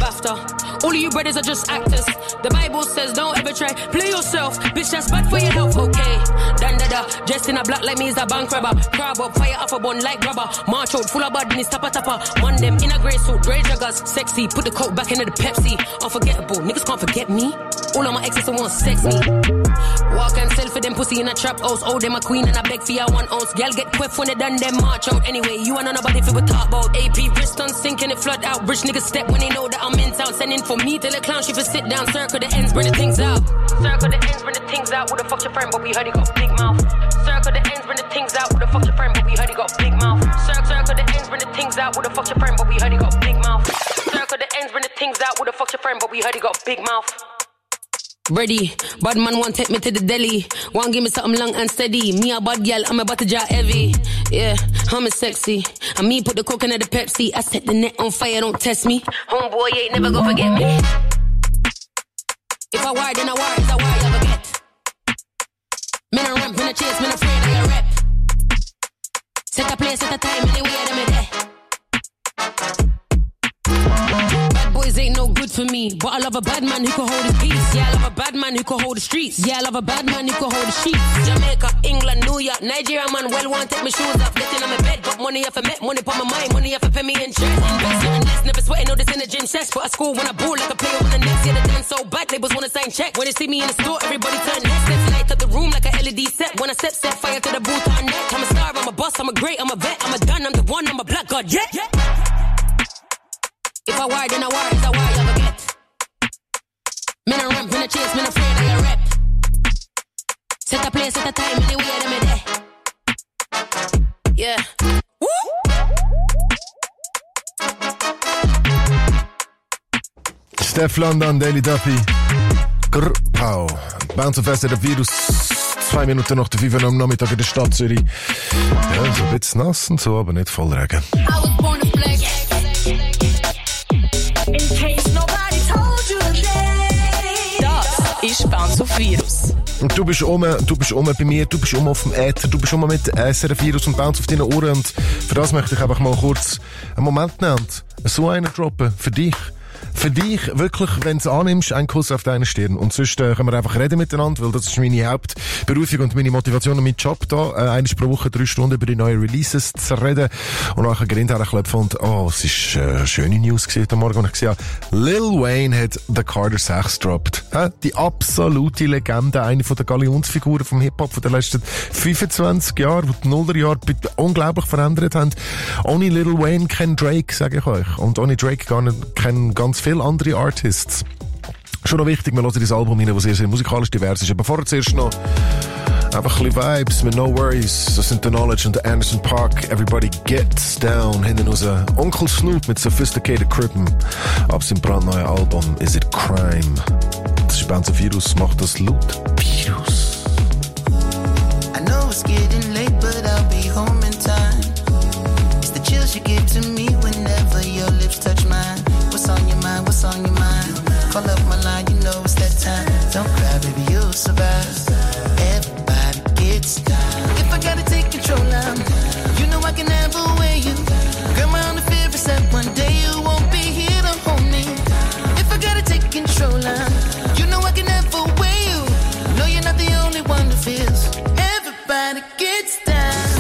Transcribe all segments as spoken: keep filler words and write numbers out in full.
BAFTA. All of you brothers are just actors. The Bible says don't ever try, play yourself. Bitch, that's bad for your health, okay. Dan da da, dressed in a black like me is a bank robber. Crab up, fire off a bun like rubber. March out, full of badness, tappa tappa. Man them in a grey suit, grey joggers. Sexy, put the coke back into the Pepsi. Unforgettable, niggas can't forget me. All of my exes want sex me. Walk and sell for them pussy in a trap house. Oh, them a queen and I beg for ya one ounce. Girl get quiff when they done them march out. Anyway, you and nobody feel we talk about. A P wrist on sinking it flood out. Rich niggas step when they know that I'm in town. Sending for me till the clown she for sit down. Circle the ends, bring the things out. Circle the ends, bring the things out. Who the fuck your friend, but we heard he got big mouth. Circle the ends, bring the things out. Who the fuck your friend, but we heard he got big mouth. Circle, circle the ends, bring the things out. Who the fuck your friend, but we heard he got big mouth. Circle the ends, bring the things out. Who the fuck your friend, but we heard he got big mouth. Ready, bad man want take me to the deli. Want give me something long and steady. Me a bad girl, I'm about to jar heavy. Yeah, I'm a sexy. And me put the coke in the Pepsi. I set the net on fire, don't test me. Homeboy ain't never gonna forget me. If I war, then I war, is a war you ever get. Men a ramp, men a chase, men afraid of your rep. Set a place, set a time, anywhere them a there. Boys ain't no good for me, but I love a bad man who can hold his peace. Yeah, I love a bad man who can hold the streets. Yeah, I love a bad man who can hold the sheets. Jamaica, England, New York, Nigeria, man, well want take my shoes off, getting on my bed, but money have to met, money for my mind, money have to pay me in chest. Invest in less, never sweating, all this in the gym chest. But I score when I ball like a player with the nets. Yeah, they dance so bad, labels wanna sign check. When they see me in the store, everybody turn heads. Let's light up the room like a L E D set. When I step, set fire to the booth on net. I'm a star, I'm a boss, I'm a great, I'm a vet, I'm a done, I'm the one, I'm a black god, yeah, yeah. If I war, then I war, is a war you ever get. Men a ramp, men a chase, men afraid of your rep. Set a place, set a time, anywhere them a there. Yeah. Woo! Steph London, Daily Duffy. Grr, pow. Bounce of der Virus. Zwei Minuten nach der fünf am Nachmittag in der Stadt Zürich. Ja, so ein bisschen nass und so, aber nicht voll Regen. Ist Bounce of Virus. Und du bist um, du bist um bei mir, du bist um auf dem Äther, du bist um mit S R F Virus und Bounce auf deinen Ohren. Und für das möchte ich einfach mal kurz einen Moment nehmen. So einen droppen. Für dich. Für dich, wirklich, wenn du es annimmst, ein Kuss auf deine Stirn. Und sonst äh, können wir einfach reden miteinander, weil das ist meine Hauptberufung und meine Motivation und mein Job da. Äh, einmal pro Woche drei Stunden über die neuen Releases zu reden. Und nachher Grind herklopfen und, oh, es ist äh, schöne News gewesen heute Morgen. Und ich gesehen habe, Lil Wayne hat The Carter sechs gedroppt. Äh, die absolute Legende, eine von der Galionsfiguren vom Hip-Hop von den letzten fünfundzwanzig Jahren, die die Nullerjahre unglaublich verändert haben. Ohne Lil Wayne kein Drake, sage ich euch. Und ohne Drake gar nicht, kein ganz viele andere Artists. Schon noch wichtig, wir hören dieses Album rein, das sehr, sehr musikalisch divers ist. Aber vorher zuerst noch einfach ein bisschen Vibes mit No Worries. Das sind The Knowledge und The Anderson Park. Everybody Gets Down. Hinten raus Onkel Snoop mit Sophisticated Crippen. Ab seinem brandneuen Album Is It Crime. Das ist Bounce of Virus, macht das laut. Virus. I know it's getting late, but I'll be home in time. It's the chills you give to me whenever your lips touch mine. What's on your mind, what's on your mind? Call up my line, you know it's that time. Don't cry, baby, you'll survive. Everybody gets down. If I gotta take control, I'm you know I can never weigh you. Girl, my only fear is that one day you won't be here to hold me. If I gotta take control, I'm you know I can never weigh you. No, you're not the only one who feels. Everybody gets down.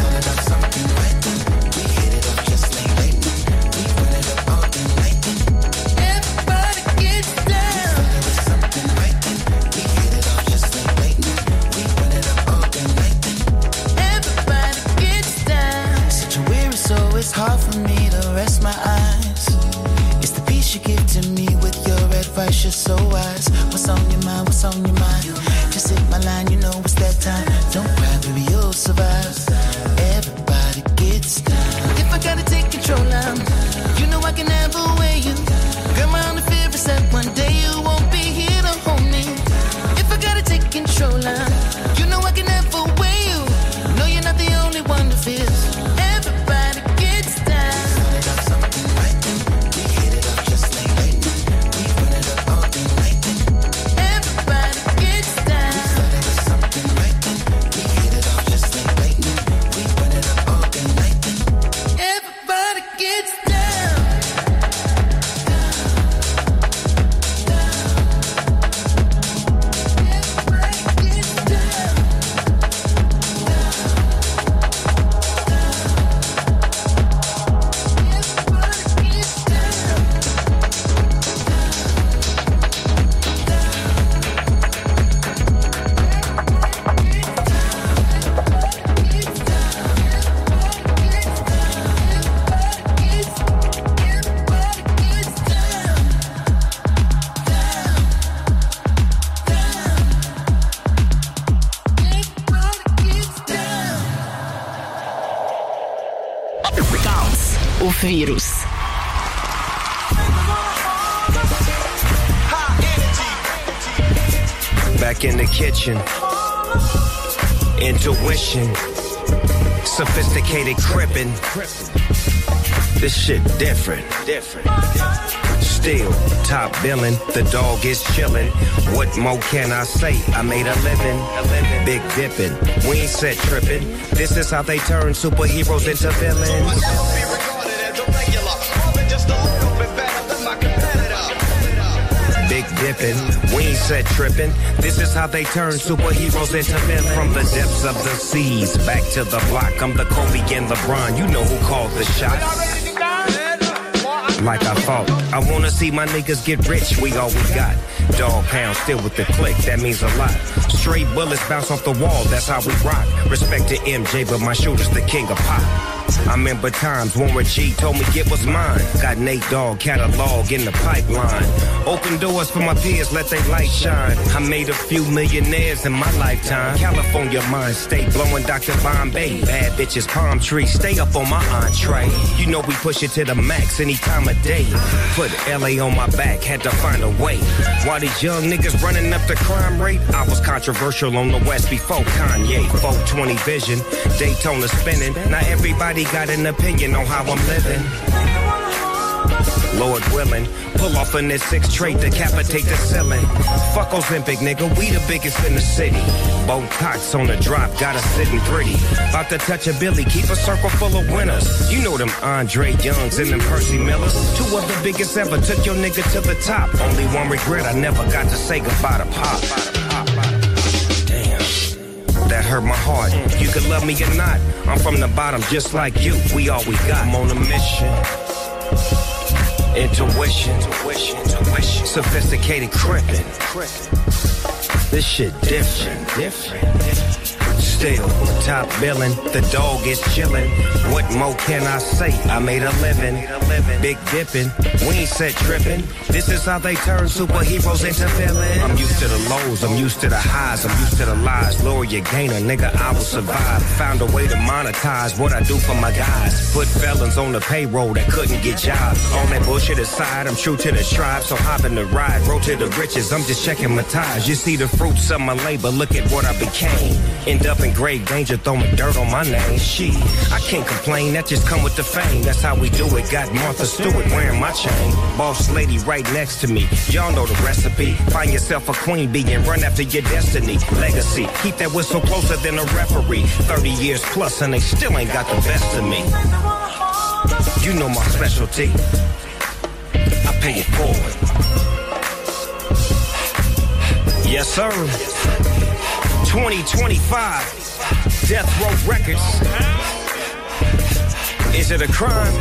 It's hard for me to rest my eyes. It's the peace you give to me with your advice, you're so wise. What's on your mind, what's on your mind? Just hit my line, you know it's that time. Don't cry, baby, you'll survive. Everybody gets down. If I gotta take control, I'm you know I can never weigh you. Girl, my only fear is that one day you won't be here to hold me. If I gotta take control, I'm you know I can never weigh you. No, you're not the only one who feels. Everybody gets down. Everybody gets down. Virus. Back in the kitchen. Intuition. Sophisticated crippin'. This shit different. Different. Still, top billing, the dog is chillin'. What more can I say? I made a living, a living. Big dippin', we ain't set trippin'. This is how they turn superheroes into villains. Big dippin', we ain't set trippin'. This is how they turn superheroes into villains. From the depths of the seas, back to the block. I'm the Kobe and LeBron, you know who called the shots. Like I thought, I wanna see my niggas get rich, we all we got. Dog pound still with the click, that means a lot. Straight bullets bounce off the wall, that's how we rock. Respect to M J, but my shooter's the king of pop. I remember times Warren G told me get what's mine. Got Nate Dogg catalog in the pipeline. Open doors for my peers, let they light shine. I made a few millionaires in my lifetime. California mind state, blowing Doctor Bombay. Bad bitches, palm trees, stay up on my entree. You know we push it to the max any time of day. Put L A on my back, had to find a way. While these young niggas running up the crime rate, I was controversial on the West before Kanye. four twenty vision, Daytona spinning. Now everybody got an opinion on how I'm living. Lord willing, pull off in this six trait, decapitate the ceiling. Fuck Ozempic, nigga, we the biggest in the city. Both cocks on the drop, got us sitting pretty. About to touch a Billy, keep a circle full of winners. You know them Andre Youngs and them Percy Millers. Two of the biggest ever, took your nigga to the top. Only one regret, I never got to say goodbye to Pop. That hurt my heart. You could love me or not. I'm from the bottom just like you. We all we got. I'm on a mission. Intuition. Intuition. Intuition. Sophisticated crippin'. This shit different. Different. Still, top billing, the dog is chillin'. What more can I say? I made a living. Big dippin', we ain't set trippin'. This is how they turn superheroes into villains. I'm used to the lows, I'm used to the highs, I'm used to the lies. Lower your gainer, nigga, I will survive. Found a way to monetize what I do for my guys. Put felons on the payroll that couldn't get jobs. All that bullshit aside, I'm true to the tribe. So hop in the ride, roll to the riches. I'm just checking my ties. You see the fruits of my labor, look at what I became. End up in grave danger, throwing dirt on my name. Shit, I can't complain, that just come with the fame. That's how we do it. Got Martha Stewart wearing my chain. Boss lady right next to me. Y'all know the recipe. Find yourself a queen bee and run after your destiny. Legacy, keep that whistle closer than a referee. thirty years plus and they still ain't got the best of me. You know my specialty. I pay it forward. Yes, sir. twenty twenty-five, Death Row Records. Is it a crime?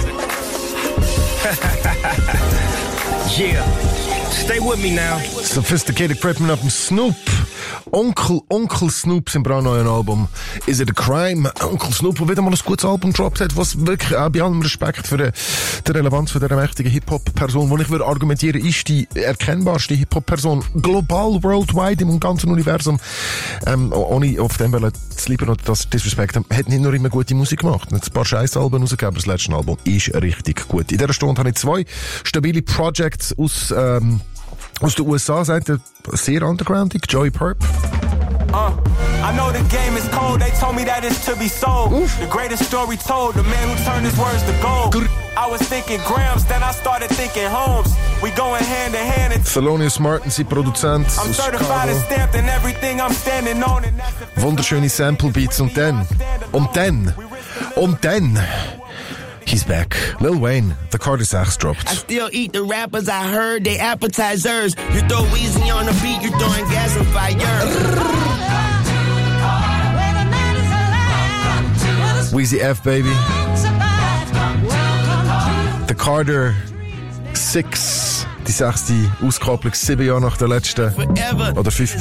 Yeah, stay with me now. Sophisticated Crippin' up Snoop. Onkel, Onkel Snoop sein brandneues Album Is It a Crime? Onkel Snoop, der wieder mal ein gutes Album gedroppt hat, was wirklich auch bei allem Respekt für die Relevanz von dieser mächtigen Hip-Hop-Person, wo ich würde argumentieren, ist die erkennbarste Hip-Hop-Person global, worldwide, im ganzen Universum. Ähm, ohne auf dem Welle zu lieben oder das Disrespect, hat nicht nur immer gute Musik gemacht. Hat ein paar Scheiß-Alben rausgegeben, aber das letzte Album ist richtig gut. In dieser Stunde habe ich zwei stabile Projects aus, ähm, aus den U S A, sagt er, sehr undergroundig, Joey Purp. Uh, I know the game is cold, they told me that it's to be sold. Oof. The greatest story told, the man who turned his words to gold. I was thinking grams, then I started thinking homes. We going hand in hand. Thelonious Martin, sein Produzent I'm aus certified and stamped in everything I'm standing on. Wunderschöne Sample Beats und dann, und dann, und dann, he's back. Lil Wayne, the Carter Sachs dropped. I still eat the rappers, I heard they appetizers. You throw Weezy on the beat, you're throwing gas and fire. Weezy F, baby. The Carter Six, die sechste Auskopplung, sieben Jahre nach der letzten, oder fünf.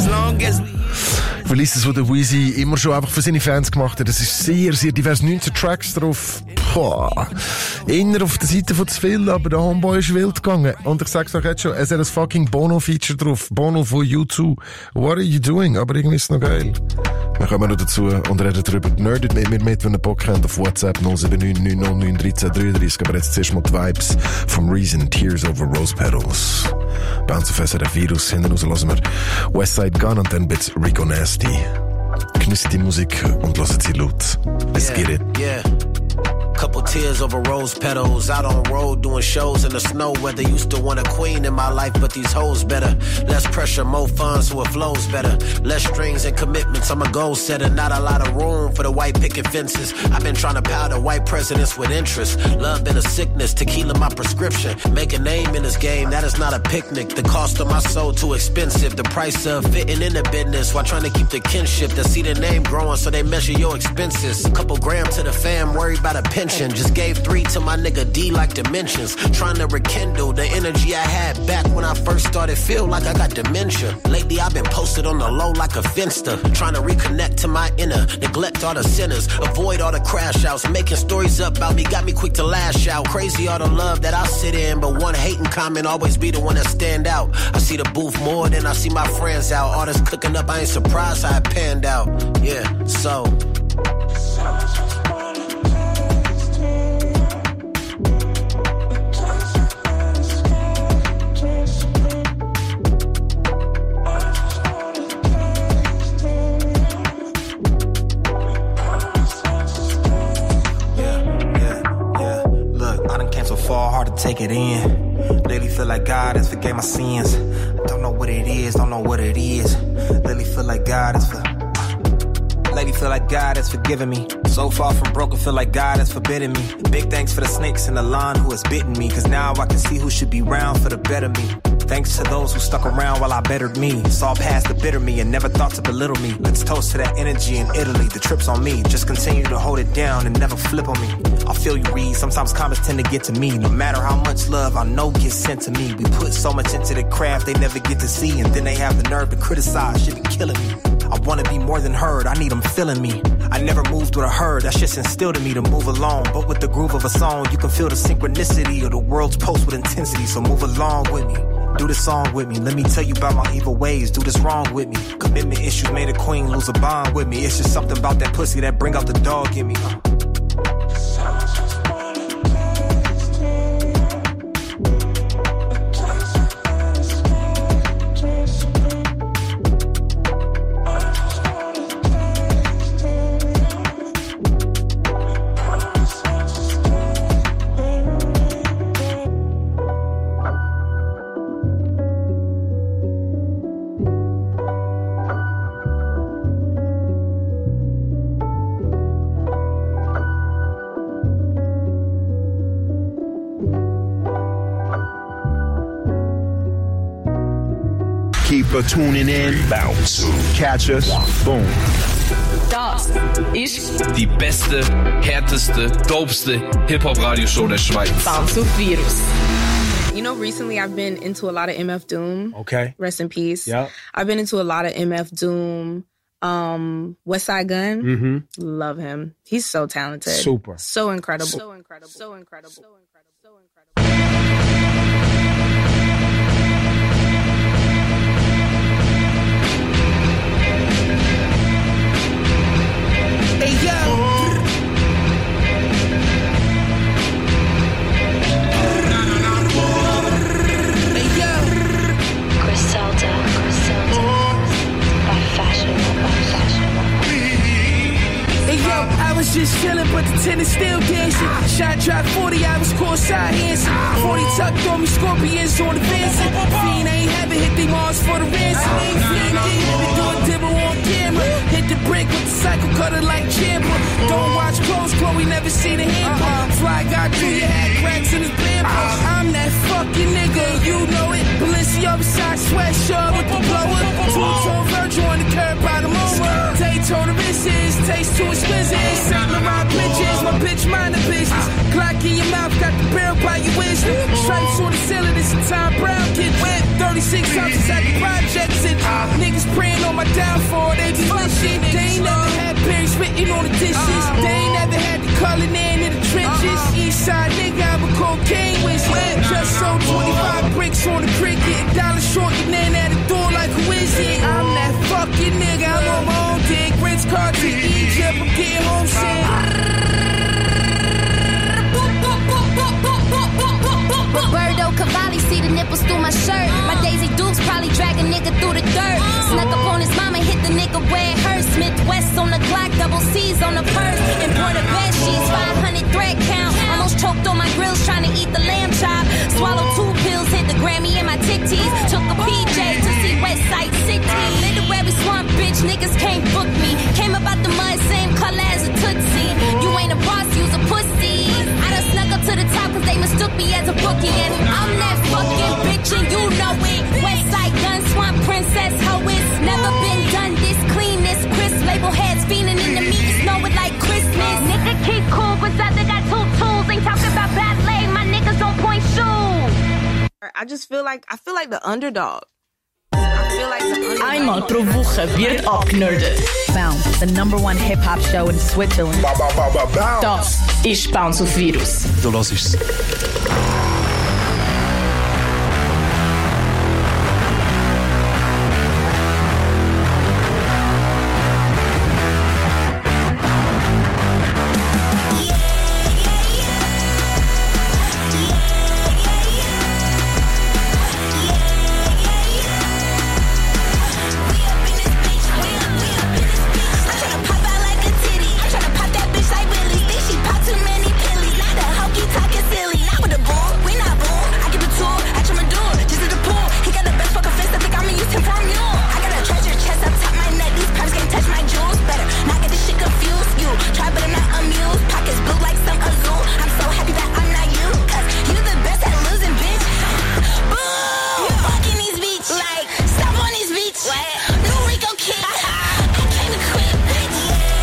Releases, die der Weezy immer schon einfach für seine Fans gemacht hat. Es ist sehr, sehr divers, neunzehn Tracks drauf. Boah. Inner auf der Seite von zu viel, aber der Homeboy ist wild gegangen. Und ich sag's euch jetzt schon, es hat ein fucking Bono-Feature drauf. Bono von U zwei. What are you doing? Aber irgendwie ist es noch geil. Wir kommen noch dazu und reden darüber. Nerdet mit mir mit, wenn ihr Bock habt, auf WhatsApp null sieben neun neun null neun eins drei drei drei. Aber jetzt zuerst mal die Vibes vom Reason, Tears Over Rose Petals. Bounce auf S R F Virus. Hinten raus lassen wir Westside Gun und dann bit's Rico Nasty. Genießt die Musik und lasst sie laut. Let's yeah, get it. Yeah. Couple tears over rose petals. Out on road doing shows in the snow weather. Used to want a queen in my life, but these hoes better. Less pressure, more fun, so it flows better. Less strings and commitments, I'm a goal setter. Not a lot of room for the white picket fences. I've been trying to powder white presidents with interest. Love been a sickness, tequila my prescription. Make a name in this game, that is not a picnic. The cost of my soul too expensive. The price of fitting in the business while trying to keep the kinship. To see the name growing so they measure your expenses. Couple grams to the fam, worried about a pension. Just gave three to my nigga D like dimensions. Trying to rekindle the energy I had back when I first started. Feel like I got dementia. Lately I've been posted on the low like a finster. Trying to reconnect to my inner. Neglect all the sinners. Avoid all the crash outs. Making stories up about me got me quick to lash out. Crazy all the love that I sit in. But one hating comment always be the one that stand out. I see the booth more than I see my friends out. All this cooking up, I ain't surprised how it panned out. Yeah, so... Take it in. Lately feel like God has forgave my sins. Don't know what it is, don't know what it is. Lately feel like God has for. Lately feel like God has forgiven me. So far from broken, feel like God has forbidden me. Big thanks for the snakes in the lawn who has bitten me. Cause now I can see who should be round for the better me. Thanks to those who stuck around while I bettered me. Saw past the bitter me and never thought to belittle me. Let's toast to that energy in Italy. The trip's on me. Just continue to hold it down and never flip on me. I feel you read. Sometimes comments tend to get to me. No matter how much love I know gets sent to me. We put so much into the craft they never get to see. And then they have the nerve to criticize. Shit be killing me. I wanna be more than heard. I need them feeling me. I never moved with a herd. That's just instilled in me to move along. But with the groove of a song, you can feel the synchronicity of the world's pulse with intensity. So move along with me. Do this song with me. Let me tell you about my evil ways. Do this wrong with me. Commitment issues made a queen lose a bond with me. It's just something about that pussy that bring out the dog in me. Uh. For tuning in, bounce, catch us, boom. Das ist die beste, härteste, dopeste Hip-Hop-Radio-Show der Schweiz. Bounce auf Virus. You know, recently I've been into a lot of M F Doom. Okay. Rest in peace. Yeah. I've been into a lot of M F Doom. Um, Westside Gun. Mm-hmm. Love him. He's so talented. Super. So incredible. So incredible. So incredible. So incredible. So incredible. Hey yo, hey yo, Griselda, Griselda, by fashion, by fashion. Hey yo, I was just chillin', but the tennis still dancing. Shot drop forty, I was courtside dancing. forty tucked on me, scorpions on the Vincent. Fiend ain't haven't hit they Mars for the ransom. Fiend ain't been doing dibble on camera. Hit the brick with the cycle cutter like Champa. Don't watch close, Chloe never seen a handball. Fly guy through your hat, cracks in his bamboo. I'm that fucking nigga, you know it. Balenciaga side sweatshirt with the blower. Two-tone Virgil on the curb by the mower. Daytona misses, taste too exquisite. Saint Laurent bitches, my bitch mind the business. Glock in your mouth, got the barrel by your wisdom. Stripes on the ceiling, it's a Tom Brown kid. Went thirty-six houses at the projects and niggas praying on my downfall, they be wishing. They ain't never had Perry spitting on the dishes. They ain't never had the color in in the trenches. I sold twenty-five bricks on the crick, getting dollars short, your man at the door like who is it? I'm that fucking nigga, I'm on my own dick. Rinse car to Egypt, I'm getting homesick. Roberto Cavalli, see the nipples through my shirt. My Daisy Dukes probably drag a nigga through the dirt. Snuck up on his mama, hit the nigga where it hurts. Smith West on the Glock, double C's on the purse. Imported bed sheets, five hundred thread count. Almost choked on my grills trying to eat the lamb chop. Swallowed two pills, hit the Grammy in my tic-tees. Took a P J to see Westside City. Literary swamp bitch, niggas can't book me. Came about the mud, same color as a Tootsie. You ain't a boss, you's a pussy. I done snuck up to the top cause they mistook me as a bookie. And I'm that fucking bitch and you know it. Westside Gun, Swamp Princess, how it's never been done this clean, this crisp. Label heads feeling in the meat, snow it like Christmas. Nigga keep cool, but other got two tools. Ain't talking about ballet, my niggas on point shoes. I just feel like, I feel like the underdog. I feel like the underdog. Einmal pro Woche wird abgenördet. Bounce, the number one hip-hop show in Switzerland. Ba, ba, ba, ba, bounce. Das ist Bounce auf Virus. Du hörst es. Talking silly, not with a boom. We not boom. I get the tool, I trim a duel. Just at the pool. He got the best fucking face. I think I'ma use him for a mule. I got a treasure chest up top my neck. These pipes can't touch my jewels. Better not get this shit confused. You try, but I'm not amused. Pockets blue like some azul. I'm so happy that I'm not you. Cause you the best at losing, bitch. Boo! Fucking these beats. Like, stop on these beats. What? New Rico kid. I came to quit, bitch.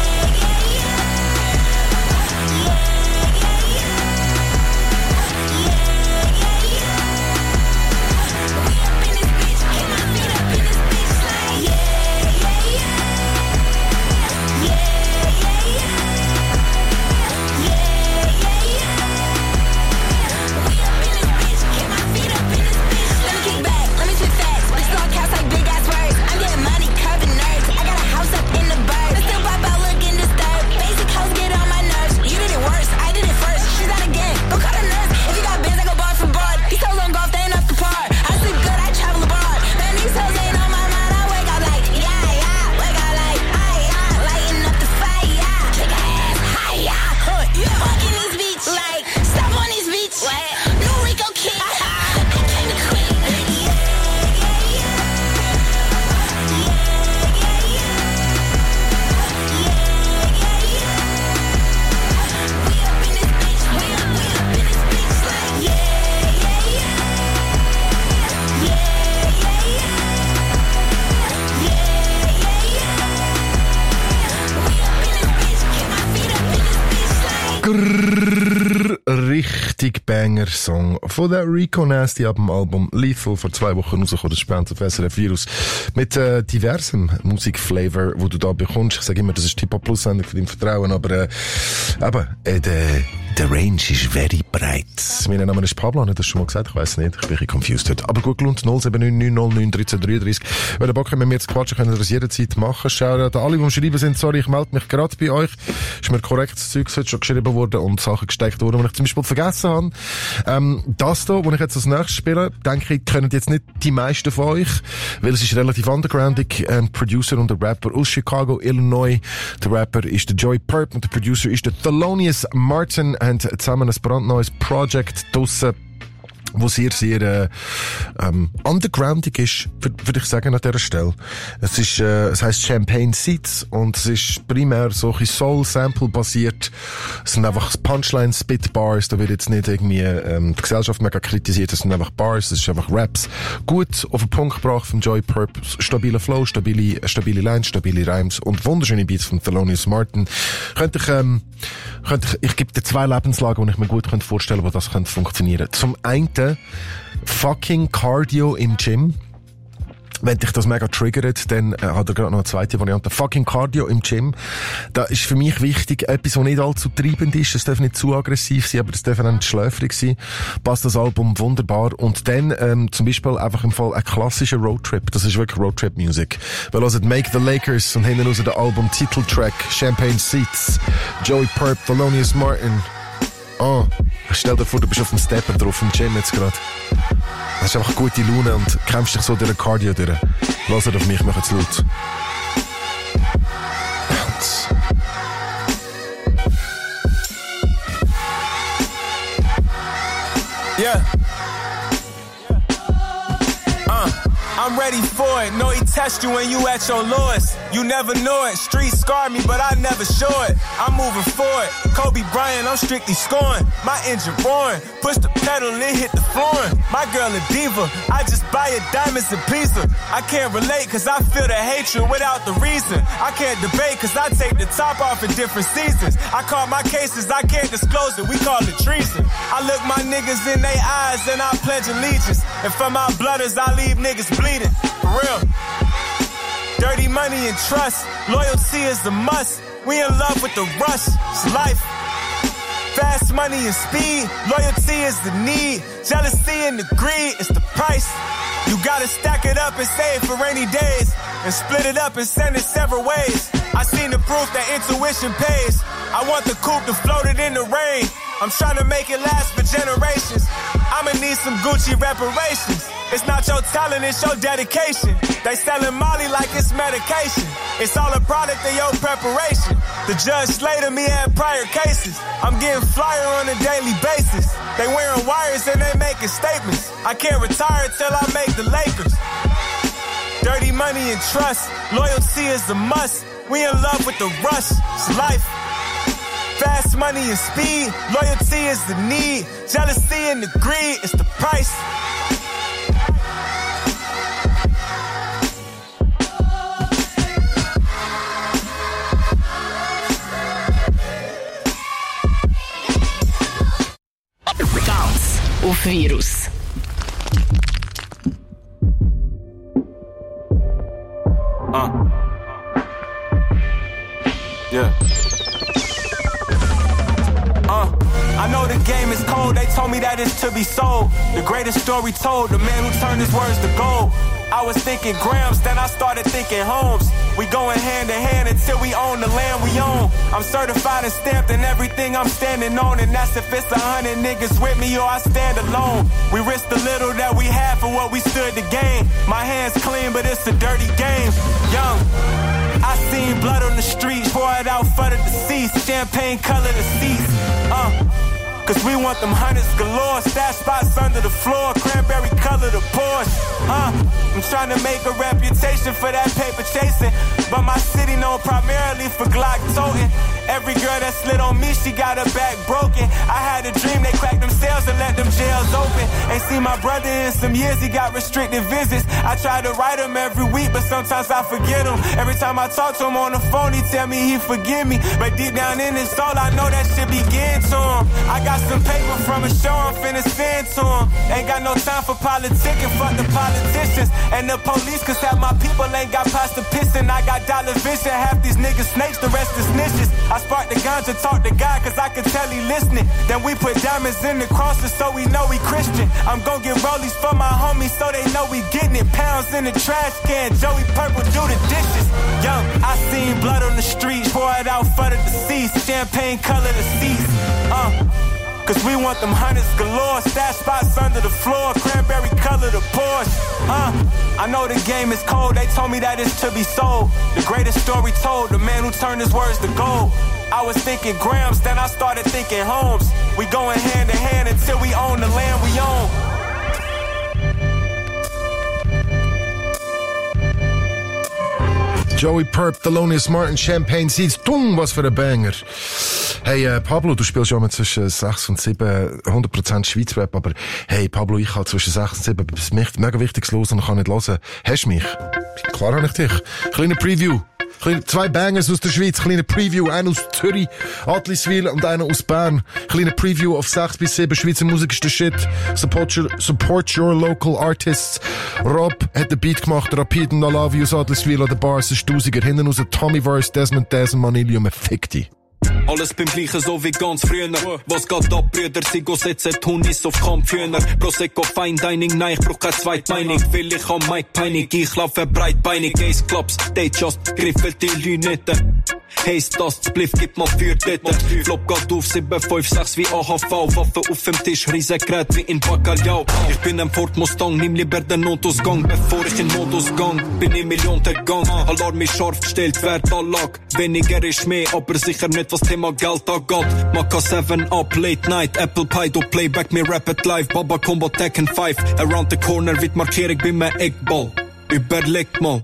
Richtig Banger-Song von der Rico Nasty ab dem Album Lethal vor zwei Wochen rausgekommen. Das spielt auf S R F Virus mit äh, diversem Musikflavor, wo du da bekommst. Ich sage immer, das ist Tipo Plus Sendung für dein Vertrauen, aber äh, aber äh, der der Range ist very breit. Mein Name ist Pablo, hat das schon mal gesagt? Ich weiss nicht, ich bin ein bisschen confused heute. Aber gut gelohnt, null sieben neun neun null neun dreizehn dreiunddreißig. Wenn ihr Bock habt, mit mir zu quatschen, könnt ihr das jederzeit machen. Schaut alle, die am Schreiben sind, sorry, ich melde mich gerade bei euch. Ist mir korrektes Zeug heute schon geschrieben worden und Sachen gesteckt worden, die ich zum Beispiel vergessen habe. Ähm, das hier, wo ich jetzt als nächstes spiele, denke ich, können jetzt nicht die meisten von euch, weil es ist relativ undergroundig. Ähm, Producer und der Rapper aus Chicago, Illinois. Der Rapper ist der Joy Purp und der Producer ist der Thelonious Martin, haben zusammen ein brandneues Project draussen, wo sehr, sehr äh, ähm, undergroundig ist, würde ich sagen, an dieser Stelle. Es ist, äh, es heisst Champagne Seeds und es ist primär solche Soul-Sample-basiert. Es sind einfach Punchlines, Spit-Bars, da wird jetzt nicht irgendwie ähm, die Gesellschaft mega kritisiert, es sind einfach Bars, es ist einfach Raps. Gut auf den Punkt gebracht vom Joy Purp, stabiler Flow, stabile, stabile Lines, stabile Rhymes und wunderschöne Beats von Thelonious Martin. Könnte ich, ähm, könnte ich, ich gebe dir zwei Lebenslagen, die ich mir gut könnte vorstellen, wo das könnte funktionieren. Zum einen fucking Cardio im Gym. Wenn dich das mega triggert, dann äh, hat er gerade noch eine zweite Variante. Fucking Cardio im Gym. Da ist für mich wichtig, etwas, was nicht allzu treibend ist. Es darf nicht zu aggressiv sein, aber es darf auch nicht schläfrig sein. Passt das Album wunderbar. Und dann ähm, zum Beispiel einfach im Fall ein klassischer Roadtrip. Das ist wirklich Roadtrip-Music. Wir hören Make the Lakers und hinten raus der Album-Titeltrack Champagne Seats. Joey Purp, Thelonious Martin. Oh, stell dir vor, du bist auf dem Stepper drauf im Gym jetzt gerade. Hast einfach gute Laune und kämpfst dich so durch den Cardio durch. Lass auf mich, mach jetzt laut. Yeah. Uh, I'm ready for it. No, he test you when you at your lowest. You never knew it. Streets scarred me, but I never show it. I'm moving forward. Kobe Bryant, I'm strictly scoring. My engine roaring. Push the pedal and hit the flooring. My girl a diva. I just buy her diamonds and please her. I can't relate cause I feel the hatred without the reason. I can't debate cause I take the top off in different seasons. I call my cases, I can't disclose it. We call it treason. I look my niggas in their eyes and I pledge allegiance. And for my blooders, I leave niggas bleeding. For real. Dirty money and trust. Loyalty is a must. We in love with the rush. It's life. Fast money and speed. Loyalty is the need. Jealousy and the greed is the price. You gotta stack it up and save for rainy days. And split it up and send it several ways. I seen the proof that intuition pays. I want the coupe to float it in the rain. I'm trying to make it last for generations. I'ma need some Gucci reparations. It's not your talent, it's your dedication. They selling Molly like it's medication. It's all a product of your preparation. The judge slated me at prior cases. I'm getting flyer on a daily basis. They wearing wires and they making statements. I can't retire till I make the Lakers. Dirty money and trust. Loyalty is a must. We in love with the rush. It's life. Fast money and speed. Loyalty is the need. Jealousy and the greed is the price. Bounce auf Virus. Uh. Yeah. Uh. I know the game is cold. They told me that it's to be sold. The greatest story told. The man who turned his words to gold. I was thinking grams, then I started thinking homes. We going hand in hand until we own the land we own. I'm certified and stamped in everything I'm standing on. And that's if it's a hundred niggas with me or I stand alone. We risked the little that we had for what we stood to gain. My hands clean, but it's a dirty game. Young, I seen blood on the streets, pour it out for the deceased. Champagne color the seats. Uh. Cause we want them hundreds galore. Stash spots under the floor. Cranberry color the Porsche. Uh, I'm trying to make a reputation for that paper chasing. But my city known primarily for Glock toting. Every girl that slid on me, she got her back broken. I had a dream they cracked them cells and let them jails open. Ain't seen my brother in some years, he got restricted visits. I try to write him every week, but sometimes I forget him. Every time I talk to him on the phone, he tell me he forgive me. But deep down in his soul, I know that shit be getting to him. I got some paper from a show I'm finna send to him. Ain't got no time for politicking, fuck the politicians. And the police, cause half my people ain't got past the piston. I got dollar vision, half these niggas snakes, the rest is snitches. I spark the ganja, talk to God, cause I can tell he listening. Then we put diamonds in the crosses so we know we Christian. I'm gon' get rollies for my homies so they know we getting it. Pounds in the trash can, Joey Purple do the dishes. Young, I seen blood on the streets, pour it out for the deceased. Champagne color the seats. Uh. Cause we want them hundreds galore. Stash spots under the floor. Cranberry color the Porsche. Uh, I know the game is cold. They told me that it's to be sold. The greatest story told. The man who turned his words to gold. I was thinking grams, then I started thinking homes. We going hand in hand until we own the land we own. Joey Purp, Thelonious Martin, Champagne Seeds. Tung, was für ein Banger. Hey, äh, Pablo, du spielst ja mal zwischen sechs und sieben hundert Prozent Schweizrap, aber hey, Pablo, ich habe zwischen sechs und sieben etwas mega Wichtiges los und ich kann nicht hören. Hast du mich? Klar habe ich dich. Kleine Preview Kleine, zwei Bangers aus der Schweiz, kleine Preview, einer aus Zürich, Adliswil und einer aus Bern. Kleine Preview auf sechs bis sieben Schweizer Musik ist der Shit. Support your, support your local artists. Rob hat den Beat gemacht, Rapid und I Love You aus Adliswil an der Bar, es ist Tausiger. Hinten raus Tommyverse, Desmond Dez und Manilio, man fickt die. Alles beim Gleichen, so wie ganz früher. Was geht ab, Brüder? Sie go setzen Tunis auf Kampfhühner. Prosecco, Fine Dining, nein, ich brauch keine Zweitmeinung. Will ich am Mike peinig, ich laufe breitbeinig. Ace Clubs, they just griffelt die Lünette. Hey, das Spliff gibt mal für dort. Flop geht auf sieben fünf sechs wie A H V. Waffe auf dem Tisch, Riesengerät wie in Bacalhau. Ich bin ein Ford Mustang, nimm lieber den Notausgang. Bevor ich in Modus gang, bin ich Millionengang. Alarm ist scharf gestellt, Wert Anlag. Weniger ist mehr, aber sicher nicht, was Thema Geld angeht. Maka seven up, Late Night, Apple Pie, do Playback, mir Rapid Live. Baba Combo Tekken five, Around the Corner wird Markierung bei mir Eckball. Überlegt mal.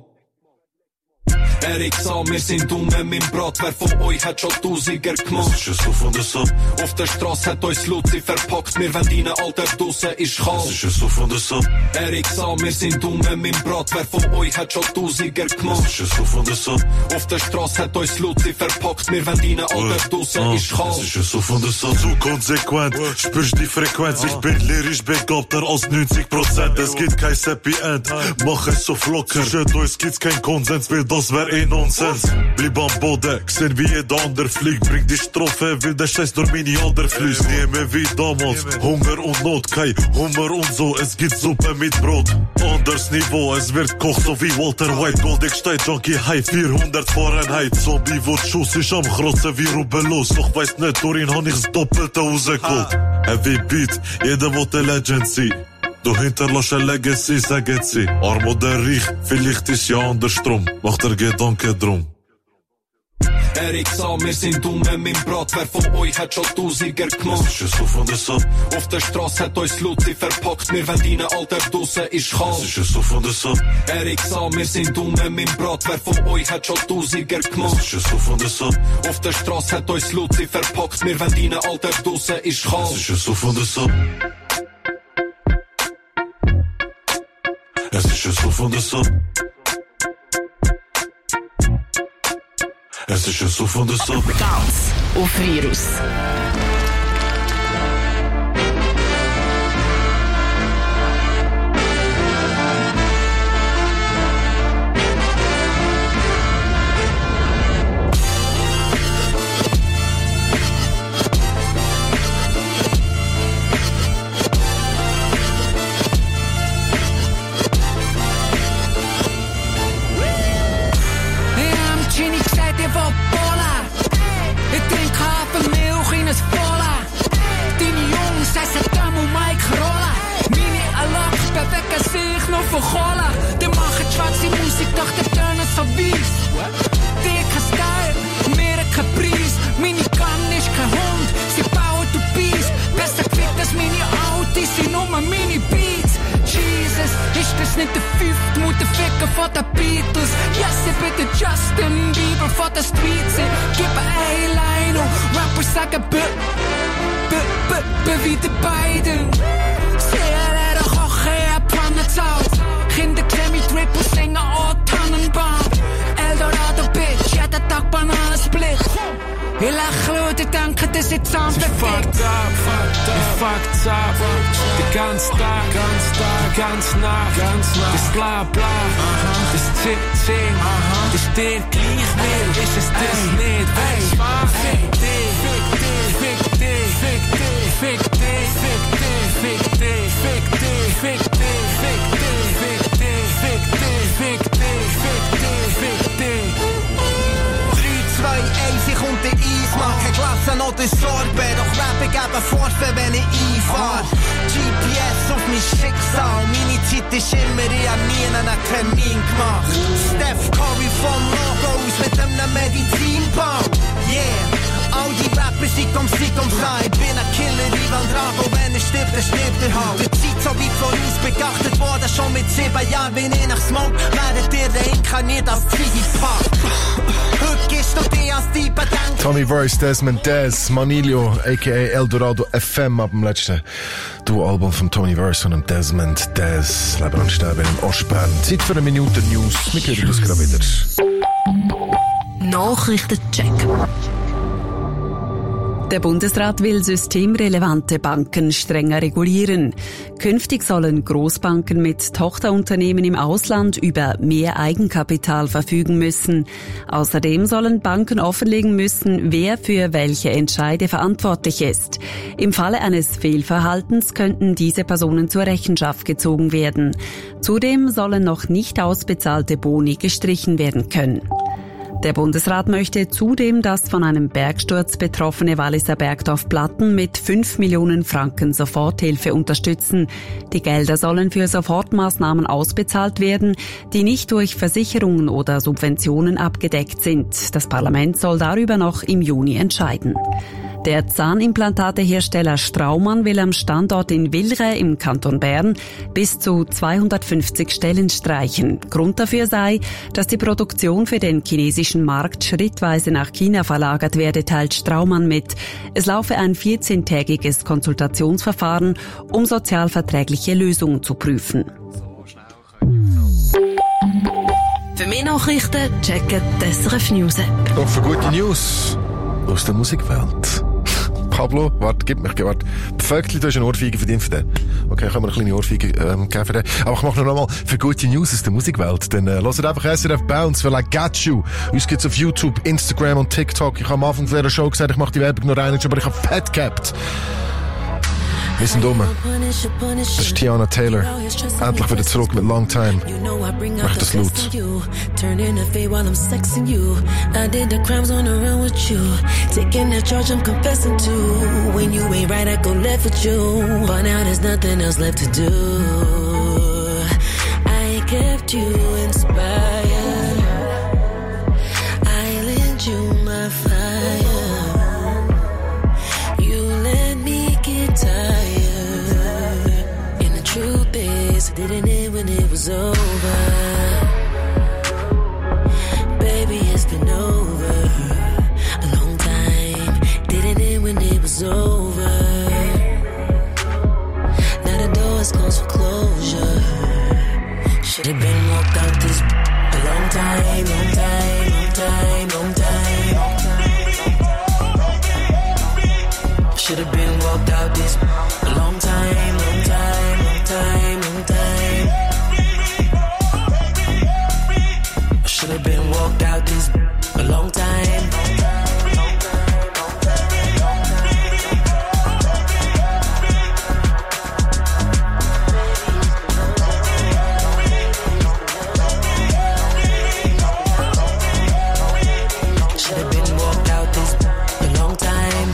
Erik sah, wir sind dumm im Brat. Wer von euch hat schon Tausiger gemacht? Das ist es auf und es ab. Auf der Straße hat uns Luzi verpackt. Wir wollen deine Alter draussen ist kalt. Das ist es auf und es ab. Erik sah, wir sind dumm im Brat. Wer von euch hat schon Tausiger gemacht? Das ist es auf und es ab. Auf der Straße hat uns Luzi verpackt. Wir wollen deine Alter draussen ist kalt. Das ist es auf und es ab. Zu konsequent, spürst die Frequenz. Ich bin lyrisch begabter als neunzig Prozent. Es gibt kein Happy End, mach es so flocker. Zwischen uns gibt's kein Konsens, weil das wär eh Nonsens. Bleib am Boden, gesehen wie jeder andere fliegt. Bring die Strophe, will der Scheiß durch meine Ader fließt. Nie mehr wie damals, Hunger und Not, kein Hummer und so. Es gibt Suppe mit Brot, anderes Niveau. Es wird kocht so wie Walter White. Goldig steht Junkie High, vierhundert Fahrenheit. Zombie, wo die Schuss ist am Krotzen wie Rubelos. Doch weiss nicht, durch ihn hab ich's Doppelte rausgeholt. Heavy Beat, jeder will eine Legend sein. Du hinterlässt eine Legacy, sagen sie. Arm oder reich, vielleicht ist ja andersrum. Mach dir Gedanken drum. Erik sah, wir sind dumm im Brat. Wer von euch hat schon Tausiger gemacht? Das ist es auf und es ab. Auf der Straße hat uns Luzi verpackt. Wir wollen deine Alter draussen ist kalt. Das ist es auf und es ab. Erik sah, wir sind dumm im Brat. Wer von euch hat schon Tausiger gemacht? Das ist es auf und es ab. Auf der Straße hat uns Luzi verpackt. Wir wollen deine Alter draussen ist kalt. Das ist es auf und es ab. Es ist es auf und es ab. Es ist es auf und es ab. Bounce auf Virus. Ich trinke Hafermilch in ein Bola. Deine Jungs essen Dömm und Mike Rolla. Meine Alak bewegen sich noch von Cola. Die machen schwarze Musik, doch die Töne so weiss. Die kein Style, mir kein Preis. Meine Gun ist kein Hund, sie bauen du Beats. Besser gefickt als meine Autos, sind nur meine Beats. Jesus, ist das nicht der fünfte Mutterficker von den Beatles? Yes, ich bin der Justin Bieber von den Streets. Ich gebe eine Line und Rapper sagen B, B, B, B wie die beiden. Sie lernen kochen, eine Pfanne zahlt. Kindercreme, Triple singen, oh Tannenbaum. Eldorado, Bitch, jeden Tag Bananensplit. Ich lächle und ich denke, dass ich zusammen verfickt. Fucked up, fucked up, ich fucked up. Die ganze Tag, die ganze Nacht, das bla bla, das Zing Zing, das dir gleich will, ist es das nicht, weißt du was? Fick dich, fick dich, fick dich, fick dich, fick dich, fick dich, fick dich, fick dich, fick dich, fick dich, fick dich, fick dich, fick dich, fick dich. drei, zwei, eins, ich und der Eis, mach kein Glas oder Sorbe, doch Rappen geben Forfe, wenn ich einfahr. G P S auf mein Schicksal, meine Zeit ist immer, ich hab nie einen Termin gemacht. Steph Curry vom Logo aus mit einem Medizinbau, yeah. All die Rapper sind um sich um sein. Ich bin ein Killer, Ivan Drago. Wenn er stirbt, dann stirbt er halt. Die Zeit so weit voraus begachtet worden. Schon mit sieben Jahren bin ich nach Smoke. Werdet ihr reinkarniert als Ziggy Pop. Heute gehst du dir als Typ denken. Tommyverse, Desmond Dez, Manilio, a k a. Eldorado F M ab dem letzten Duo-Album von Tommyverse und dem Desmond Dez. Leben und Sterben in Ostbern. Zeit für eine Minute News. Wir hören uns gerade wieder. Nachrichtencheck. Der Bundesrat will systemrelevante Banken strenger regulieren. Künftig sollen Großbanken mit Tochterunternehmen im Ausland über mehr Eigenkapital verfügen müssen. Außerdem sollen Banken offenlegen müssen, wer für welche Entscheide verantwortlich ist. Im Falle eines Fehlverhaltens könnten diese Personen zur Rechenschaft gezogen werden. Zudem sollen noch nicht ausbezahlte Boni gestrichen werden können. Der Bundesrat möchte zudem das von einem Bergsturz betroffene Walliser Bergdorf Platten mit fünf Millionen Franken Soforthilfe unterstützen. Die Gelder sollen für Sofortmaßnahmen ausbezahlt werden, die nicht durch Versicherungen oder Subventionen abgedeckt sind. Das Parlament soll darüber noch im Juni entscheiden. Der Zahnimplantatehersteller Straumann will am Standort in Villeret im Kanton Bern bis zu zweihundertfünfzig Stellen streichen. Grund dafür sei, dass die Produktion für den chinesischen Markt schrittweise nach China verlagert werde, teilt Straumann mit. Es laufe ein vierzehntägiges Konsultationsverfahren, um sozialverträgliche Lösungen zu prüfen. Für mehr Nachrichten checken die S R F News App. Und für gute News aus der Musikwelt. Pablo, warte, gib mich, warte. Vögtli, du hast eine Ohrfeige verdient für den. Okay, können wir eine kleine Ohrfeige ähm, geben für den. Aber ich mache noch einmal für gute News aus der Musikwelt. Dann äh, hört einfach S R F Bounce, weil I got you. Uns gibt's auf YouTube, Instagram und TikTok. Ich habe am Anfang von dieser Show gesagt, ich mache die Werbung nur rein, aber ich habe fett gehabt. Wir sind dumm. Das ist Tiana Taylor. Endlich wieder zurück mit Long Time. Mach das laut. Turning a fade while I'm sexing you. I did the crimes on the run with you. Taking the charge I'm confessing to. When you ain't right, I go left with you. But now there's nothing else left to do. I kept you inspired. I lent you my fire. You let me get tired. Truth is, didn't it when it was over? Baby, it's been over a long time. Didn't it when it was over? Now the door is closed for closure. Should've been walked out this a long time, long time, long time, long time. Should've been walked out this a long time, long time. Time, long time. I should have been walked out this a long time. Should have been walked out this a long time.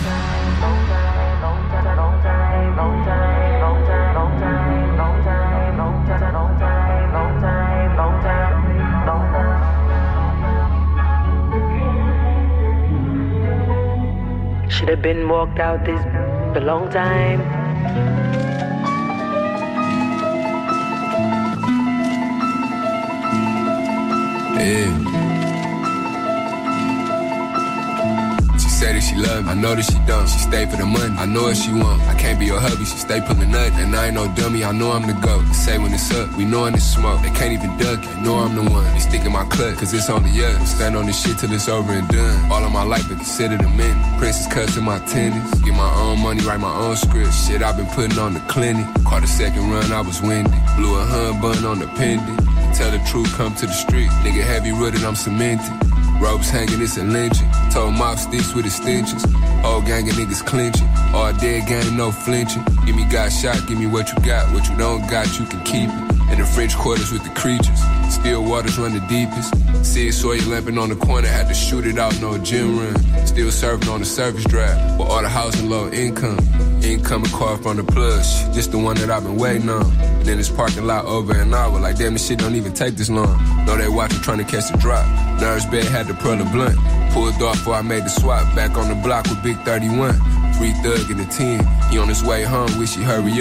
Should have been walked out this a long time. Yeah. She said that she love me, I know that she don't. She stay for the money, I know what she want. I can't be your hubby, she stay pulling nothing. And I ain't no dummy, I know I'm the GOAT. They say when it's up, we knowin' it's smoke. They can't even duck it, know I'm the one. They stick in my clutch, cause it's only us. Stand on this shit till it's over and done. All of my life been considered a minute. Princess cuts in my tennis. Get my own money, write my own script. Shit I've been putting on the clinic. Caught a second run, I was windy. Blew a hun bun on the pendant. Tell the truth, come to the street. Nigga heavy rooted, I'm cemented. Ropes hanging, it's a lynching. Told mop sticks with extensions. Old gang of niggas clinching. All dead game, no flinching. Give me got shot, give me what you got. What you don't got, you can keep it. In the French quarters with the creatures. Still waters run the deepest. See it, saw you lamping on the corner. Had to shoot it out, no gym run. Still serving on the service drive. With all the housing low income. Incoming car from the plush. Just the one that I've been waiting on. And then this parking lot over an hour. Like damn, this shit don't even take this long. Know they watching trying to catch the drop. Nerves bed had to pull a blunt. Pulled off before I made the swap. Back on the block with Big thirty-one. Free thug in the ten. He on his way home, wish he hurry up.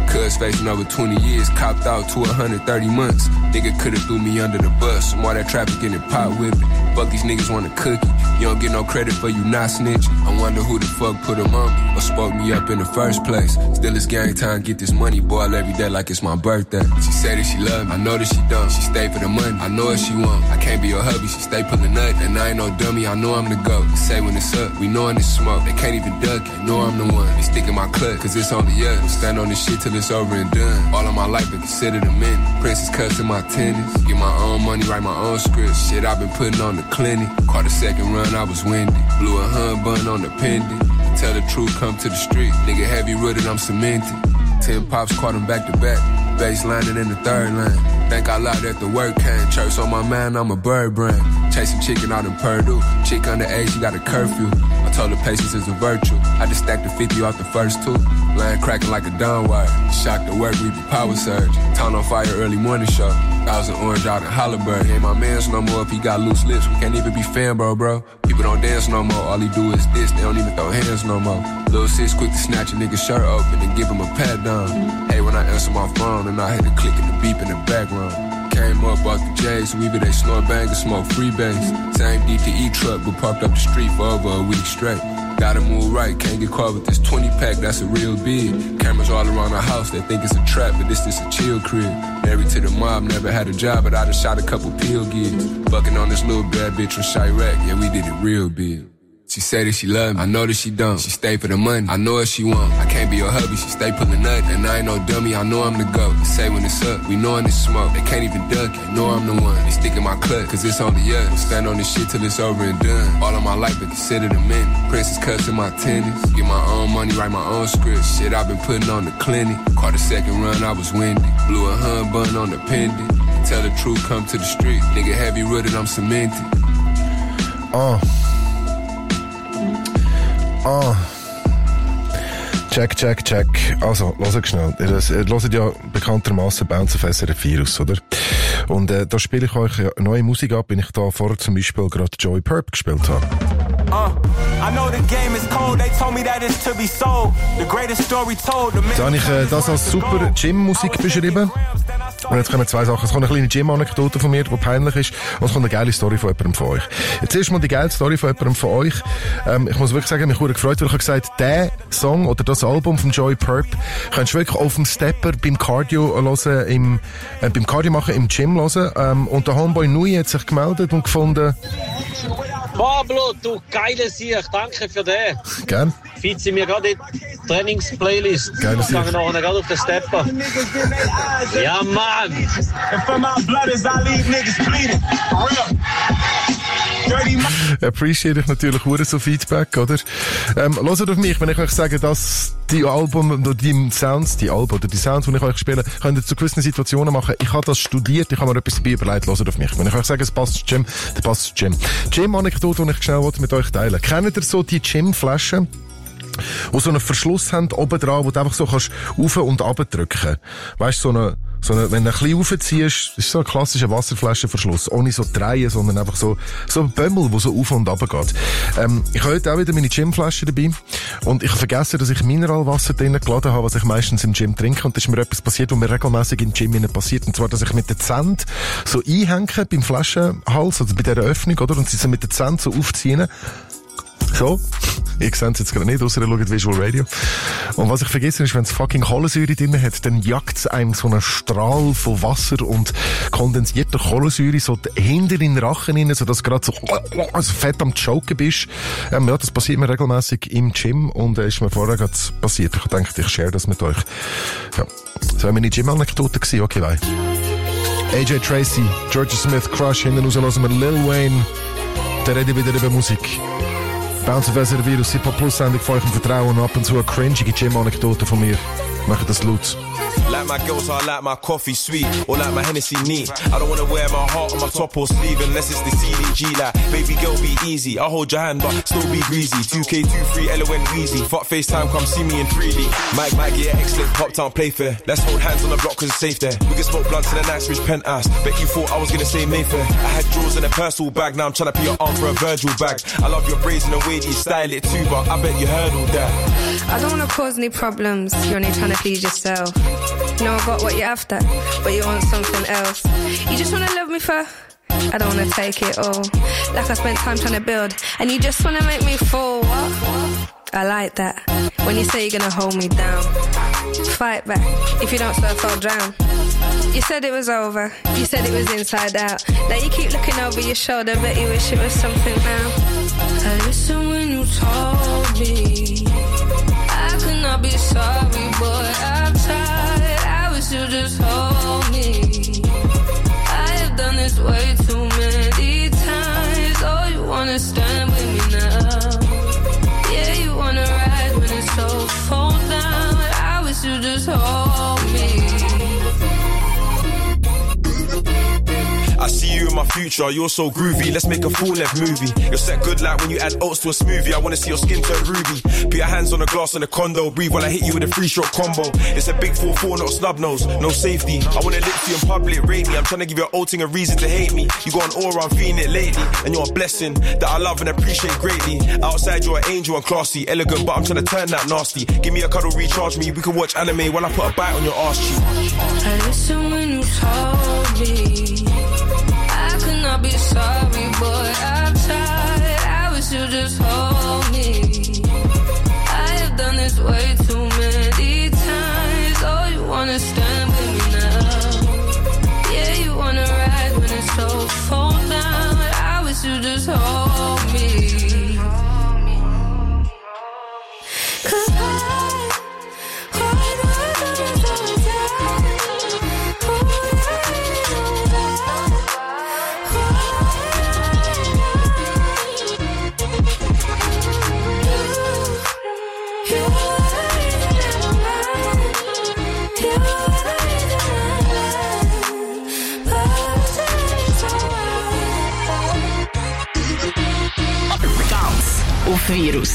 Cuz facing over twenty years, copped out to one hundred thirty months. Nigga could've threw me under the bus. Some more that trafficking and pot whipping. Fuck these niggas want a cookie. You don't get no credit for you not snitching. I wonder who the fuck put them on me or spoke me up in the first place. Still it's gang time, get this money, boil every day like it's my birthday. She say that she love me, I know that she don't. She stay for the money, I know what she want. I can't be your hubby, she stay pulling up. And I ain't no dummy, I know I'm the GOAT. They say when it's up, we knowin' it's smoke. They can't even duck it, know I'm the one. They stick in my clutch, cause it's only us. We stand on this shit till it's over and done. All of my life been considered a minute. Princess cuts in my tennis. Get my own money, write my own script. Shit I've been putting on the clinic. Caught a second run, I was windy. Blew a hun bun on the pendant. Tell the truth, come to the street. Nigga heavy rooted, I'm cemented. Ten pops caught him back to back. Baselining in the third line. Think I lied at the work came. Church on my mind, I'm a bird brand. Chasing chicken out in Purdue. Chick underage, she got a curfew. I told her patience is a virtue. I just stacked the fifty off the first two. Line cracking like a dawn wire. Shocked at work, we be power surge. Town on fire, early morning show. Thousand orange out in Hollyburg. Ain't my mans no more if he got loose lips. We can't even be fan, bro, bro. People don't dance no more. All he do is this. They don't even throw hands no more. Lil' sis quick to snatch a nigga's shirt open and give him a pat down. Hey, when I answer my phone and I hit the click and the beep in the background. Came up off the J's, we be they snort bang and smoke free bass. Same D T E truck, but parked up the street for over a week straight. Gotta move right, can't get caught with this twenty pack, that's a real big. Cameras all around the house, they think it's a trap, but this just a chill crib. Married to the mob, never had a job, but I just shot a couple pill gigs. Bucking on this little bad bitch from Chirac, yeah, we did it real big. She say that she love me, I know that she don't. She stay for the money, I know what she want. I can't be your hubby, she stay pulling up. And I ain't no dummy, I know I'm the GOAT. They say when it's up, we knowin' it's smoke. They can't even duck it, know I'm the one. They stick in my clutch, cause it's only us. We stand on this shit till it's over and done. All of my life been considered a minute. Princess cuts in my tennis. Get my own money, write my own script. Shit I've been putting on the clinic. Caught a second run, I was windy. Blew a hun bun on the pendant. Tell the truth, come to the street. Nigga heavy rooted, I'm cemented. Oh. Ah. Check, check, check. Also, hört schnell. Ihr, ihr hört ja bekanntermassen Bounce auf S R F vier aus, oder? Und äh, da spiele ich euch neue Musik ab, wenn ich da vorher zum Beispiel gerade Joey Purp gespielt habe. Uh, I know the game is cold. They told me that it's to be sold. The greatest story told. Da habe ich äh, das als super Gym-Musik beschrieben. Und jetzt kommen zwei Sachen. Es kommt eine kleine Gym-Anekdote von mir, die peinlich ist. Und es kommt eine geile Story von jemandem von euch. Jetzt erst mal die geile Story von jemandem von euch. Ähm, ich muss wirklich sagen, mich wurde gefreut, weil ich habe gesagt, der Song oder das Album von Joey Purp kannst du wirklich auf dem Stepper beim Cardio hören, im, äh, beim Cardio machen im Gym hören. Ähm, und der Homeboy Nui hat sich gemeldet und gefunden... Pablo, du geile Sieg, danke für den. Gern. Vize mir gerade in die Trainingsplaylist. Geile Sieg. Ich gehe nachher gerade auf den Stepper. Ja, Mann. Appreciate ich natürlich hure so Feedback, oder? Ähm, hört auf mich, wenn ich euch sage, dass die Album oder die Sounds, die Alben oder die Sounds, die ich euch spiele, könnt ihr zu gewissen Situationen machen. Ich habe das studiert, ich habe mir etwas dabei überlegt, hört auf mich. Wenn ich euch sage, es passt zu Gym, dann passt es zu Gym. Gym-Anekdote, die ich schnell mit euch teilen. Kennt ihr so die Gym-Flaschen, die so einen Verschluss haben oben dran, wo du einfach so kannst rauf und runter drücken? Weißt du, so eine, so eine, wenn du ein bisschen raufziehst, ist so ein klassischer Wasserflaschenverschluss. Ohne so drehen, sondern einfach so, so ein Bömmel, der so auf und runter geht. Ähm, ich habe heute auch wieder meine Gymflasche dabei. Und ich habe vergessen, dass ich Mineralwasser drinnen geladen habe, was ich meistens im Gym trinke. Und da ist mir etwas passiert, was mir regelmäßig im Gym passiert. Und zwar, dass ich mit den Zähnen so einhänge beim Flaschenhals, also bei dieser Öffnung, oder? Und sie so mit den Zähnen so aufziehen. So. Ihr seht es jetzt gerade nicht, ausser ihr schaut Visual Radio. Und was ich vergessen ist, wenn es fucking Kohlensäure drin hat, dann jagt es einem so einen Strahl von Wasser und kondensierter Kohlensäure so hinter in den Rachen rein, sodass du gerade so, also fett am Choken bist. Ähm, ja, das passiert mir regelmäßig im Gym und äh, ist mir vorher gerade passiert. Ich dachte, ich share das mit euch. Ja. Das war meine Gym-Anekdote gewesen. Okay, bye. A J Tracy, Georgia Smith, Crush, hinten raus hören wir Lil Wayne. Der redet wieder über Musik. Bounce auf S R F, Hip-Hop Plus Sendung von euch im Vertrauen und ab und zu eine cringige Gym-Anekdote von mir. Machen das laut. Like my girls, I like my coffee sweet, or like my Hennessy neat. I don't wanna wear my heart on my top or sleeve unless it's the C D G. Like, baby girl, be easy. I'll hold your hand, but still be greasy. two K twenty-three, L O N Weezy. Fuck FaceTime, come see me in three D. Mike, Mike, yeah, excellent. Pop town, play fair. Let's hold hands on the block cause it's safe there. We can smoke blunts in a nice rich penthouse. Bet you thought I was gonna say Mayfair. I had drawers in a personal bag, now I'm tryna put your arm for a Virgil bag. I love your braids and the way that you style it too, but I bet you heard all that. I don't wanna cause any problems, you're only trying to please yourself. You know I got what you're after, but you want something else. You just wanna love me for, I don't wanna take it all. Like I spent time trying to build, and you just wanna make me fall. What? I like that, when you say you're gonna hold me down. Fight back, if you don't surf I'll drown. You said it was over, you said it was inside out. Now you keep looking over your shoulder, bet you wish it was something now. I listened when you told me I could not be sorry, boy, I've tried. I wish you just hold me. I have done this way too many times. Oh, you wanna stand with me now? Yeah, you wanna ride when it's so cold down. I wish you just hold me. I see you in my future, you're so groovy. Let's make a full-length movie. You're set good like when you add oats to a smoothie. I wanna see your skin turn ruby. Put your hands on the glass in the condo. Breathe while I hit you with a three-shot combo. It's a big four four, not a snub nose, no safety. I wanna lick you in public, rate me. I'm trying to give your old thing a reason to hate me. You got an aura, I'm feeling it lately. And you're a blessing that I love and appreciate greatly. Outside you're an angel and classy, elegant, but I'm trying to turn that nasty. Give me a cuddle, recharge me. We can watch anime while I put a bite on your arse cheek. I listen when you told me I could not be sorry, boy, I've tried. I wish you just hold me. I have done this way too many times. Oh, you wanna stand with me now? Yeah, you wanna ride when it's so cold down. I wish you just hold me. Cause I Auf Virus.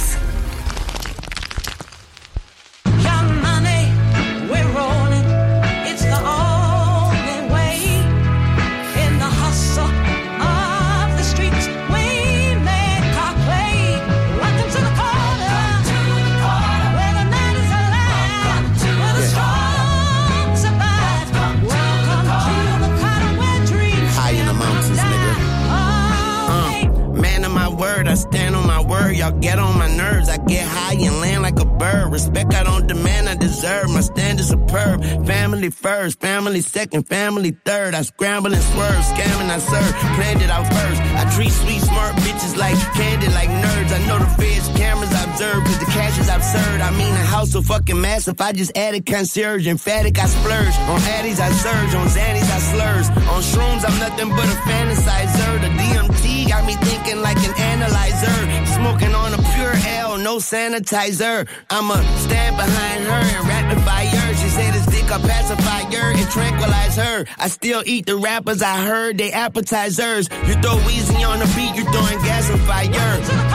I stand on my word, y'all get on my nerves. I get high and land like a bird. Respect I don't demand, I deserve. My standards superb. Family first, family second, family third. I scramble and swerve, scamming I serve. Planned it out first. I treat sweet, smart bitches like candy, like nerds. I know the feds, cameras I observe, cause the cash is absurd. I mean the house so fucking massive, I just added concierge. Emphatic I splurge. On Addies I surge, on Xannies I slurs. On shrooms I'm nothing but a fantasizer. The D M T got me thinking like an analyzer. Smoking on a pure L, no sanitizer. I'ma stand behind her and ratify her. She said it's dick a pacifier and tranquilize her. I still eat the rappers, I heard they appetizers. You throw Weezy on the beat, you throwing gas and fire.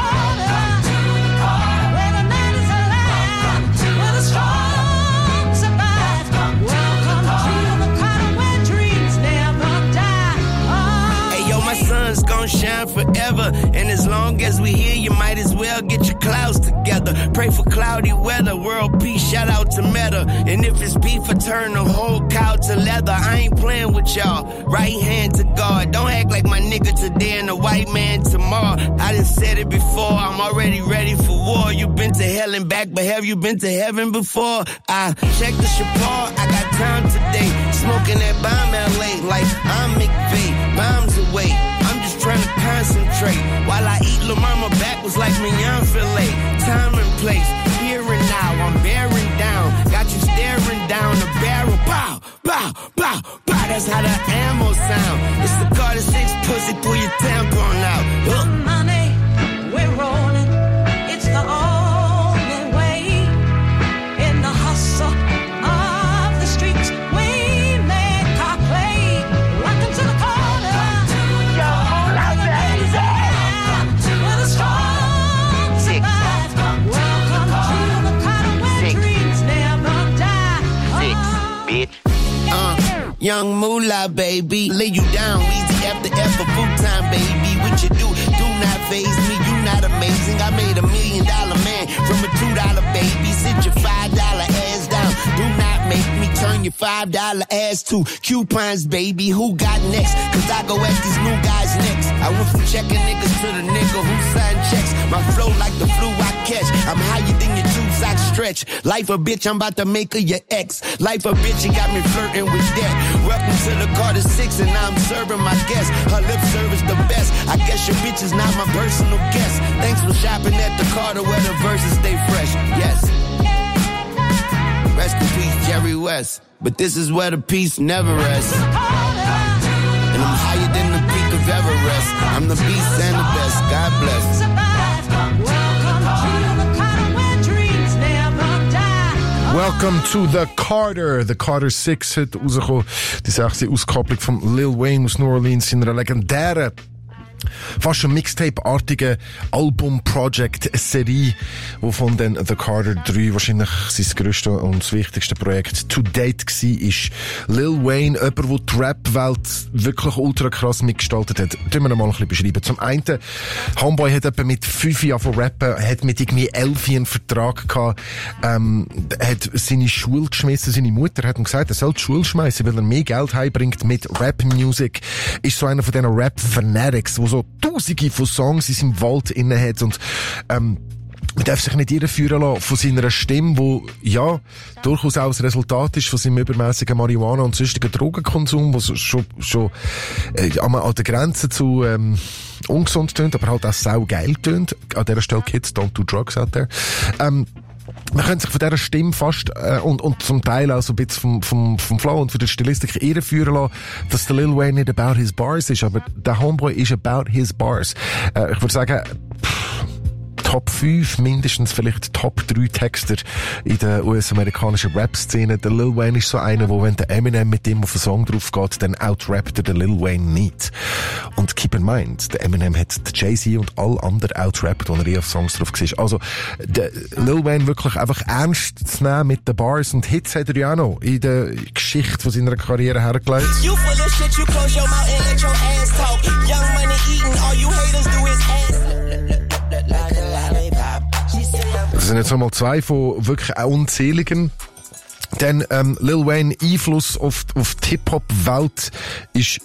Sun's gonna shine forever, and as long as we here, you might as well get your clouds together. Pray for cloudy weather, world peace, shout out to Meta. And if it's beef, I turn the whole cow to leather. I ain't playing with y'all, right hand to God. Don't act like my nigga today and the white man tomorrow. I done said it before, I'm already ready for war. You been to hell and back, but have you been to heaven before? I checked the Chapar, I got time today. Smoking that bomb L A like I'm McVeigh. Bombs away, I'm just trying to concentrate while I eat La Mama backwards like mignon filet. Time and place, here and now, I'm bearing down. Got you staring down the barrel. Pow, pow, pow, pow. That's how the ammo sound. It's the Carter six pussy, pull your tampon out. Huh. Money, we're rolling. It's the only way. In the hustle of the streets, we make our play. Welcome to the corner. Yo, like that. With a strong survive. Welcome to the corner where dreams never die. Six, bitch. Uh, young moolah, baby. Lay you down, easy after ever, full time, baby. What you do, do not faze me. You not that amazing? I made a million dollar man from a two dollar baby. Sit your five dollar ass down. Do not make me turn your five dollar ass to coupons, baby. Who got next? Cause I go at these new guys next. I went from checking niggas to the nigga who signed checks. My flow like the flu I catch. I'm higher than your two socks stretch. Life a bitch, I'm about to make her your ex. Life a bitch, you got me flirting with that. Welcome to the Carter six and I'm serving my guests. Her lip service the best. I guess your bitch is not my personal guest. Thanks for shopping at the Carter where the verses stay fresh. Yes. Rest in peace, Jerry West. But this is where the peace never rests. And I'm higher than the peak of Everest. I'm the beast and the best. God bless. Welcome to the Carter. The Carter six hat rausgekommen. Die sechste Auskopplung von Lil Wayne aus New Orleans in einer legendären, fast schon Mixtape-artige Album-Project-Serie, wovon dann The Carter drei wahrscheinlich sein grösstes und das wichtigste Projekt to date war. Lil Wayne, jemand, der die Rap-Welt wirklich ultra krass mitgestaltet hat. Das müssen wir mal ein bisschen beschreiben. Zum einen, Homeboy hat etwa mit fünf Jahren von rappen, hat mit irgendwie elf einen Vertrag gehabt, ähm, hat seine Schule geschmissen. Seine Mutter hat ihm gesagt, er soll die Schule schmeißen, weil er mehr Geld heimbringt mit Rap-Music. Ist so einer von diesen Rap-Fanatics, wo so Tausende von Songs in seinem Wald inne hat und ähm, man darf sich nicht irreführen lassen von seiner Stimme, wo ja durchaus auch das Resultat ist von seinem übermässigen Marihuana- und sonstigen Drogenkonsum, wo schon, schon äh, an der Grenze zu ähm, ungesund tönt, aber halt auch saugeil tönt. An dieser Stelle Kids, don't do drugs out there. Ähm, Man könnte sich von dieser Stimme fast äh, und, und zum Teil auch so ein bisschen vom, vom, vom Flow und von der Stilistik irreführen lassen, dass der Lil Wayne nicht about his bars ist, aber der Homeboy ist about his bars. Äh, ich würde sagen, pff, Top fünf, mindestens vielleicht Top drei Texter in der U S-amerikanischen Rap-Szene. Der Lil Wayne ist so einer, wo wenn der Eminem mit dem auf den Song drauf geht, dann outrappt er den Lil Wayne nicht. Und keep in mind, der Eminem hat den Jay-Z und all andere outrappt, wo er eh auf Songs drauf war. Also, der Lil Wayne wirklich einfach ernst zu nehmen mit den Bars und Hits hat er ja auch noch in der Geschichte von seiner Karriere hergelegt. You full of shit, you close your mouth and let your ass talk. Young money eating, all you haters do is ass. Das sind jetzt nochmal zwei von wirklich auch unzähligen. Denn ähm, Lil Wayne Einfluss auf, auf die Hip-Hop-Welt ist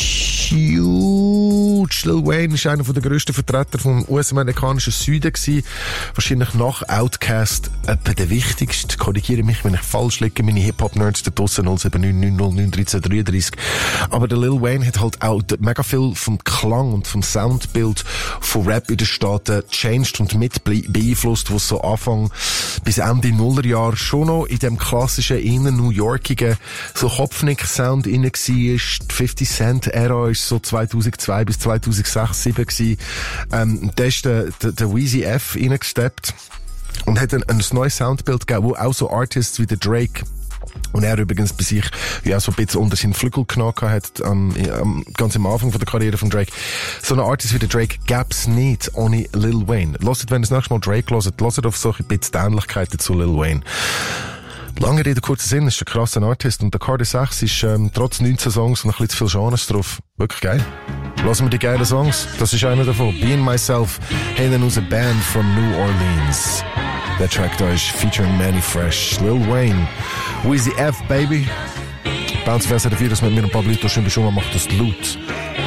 huge. Lil Wayne ist einer der grössten Vertreter vom U S-amerikanischen Süden gewesen. Wahrscheinlich nach Outkast etwa der wichtigste. Korrigiere mich, wenn ich falsch liege. Meine Hip-Hop-Nerds da draussen null sieben neun neun null neun eins drei drei. Aber der Lil Wayne hat halt auch mega viel vom Klang und vom Soundbild von Rap in den Staaten changed und mit beeinflusst, wo es so Anfang bis Ende Nullerjahre schon noch in dem klassischen, innen New Yorkigen so Kopfnick-Sound inne war. Die fifty Cent Ära ist so zweitausendzwei bis zweitausendsechs, sieben gewesen. Ähm, da ist der, der, der Weezy F reingesteppt und hat ein, ein neues Soundbild gegeben, wo auch so Artists wie der Drake, und er übrigens bei sich ja so ein bisschen unter seinen Flügel genommen hat, ähm, ähm, ganz am Anfang von der Karriere von Drake. So eine Artist wie der Drake gäb's nicht ohne Lil Wayne. Hört, wenn ihr das nächste Mal Drake hört, hört auf solche bisschen die Ähnlichkeiten zu Lil Wayne. Lange Rede, kurzer Sinn, ist ein krasser Artist und der Carter sechs ist ähm, trotz neunzehn Songs und ein bisschen zu viel Genres drauf. Wirklich geil. Lassen wir die geilen Songs. Das ist einer davon. Being Myself, hinten aus a Band from New Orleans. Der Track da ist featuring Manny Fresh, Lil Wayne, Weezy F, Baby. Bounce Fest dafür, dass mit mir ein paar Leute schon bestimmt macht das Loot.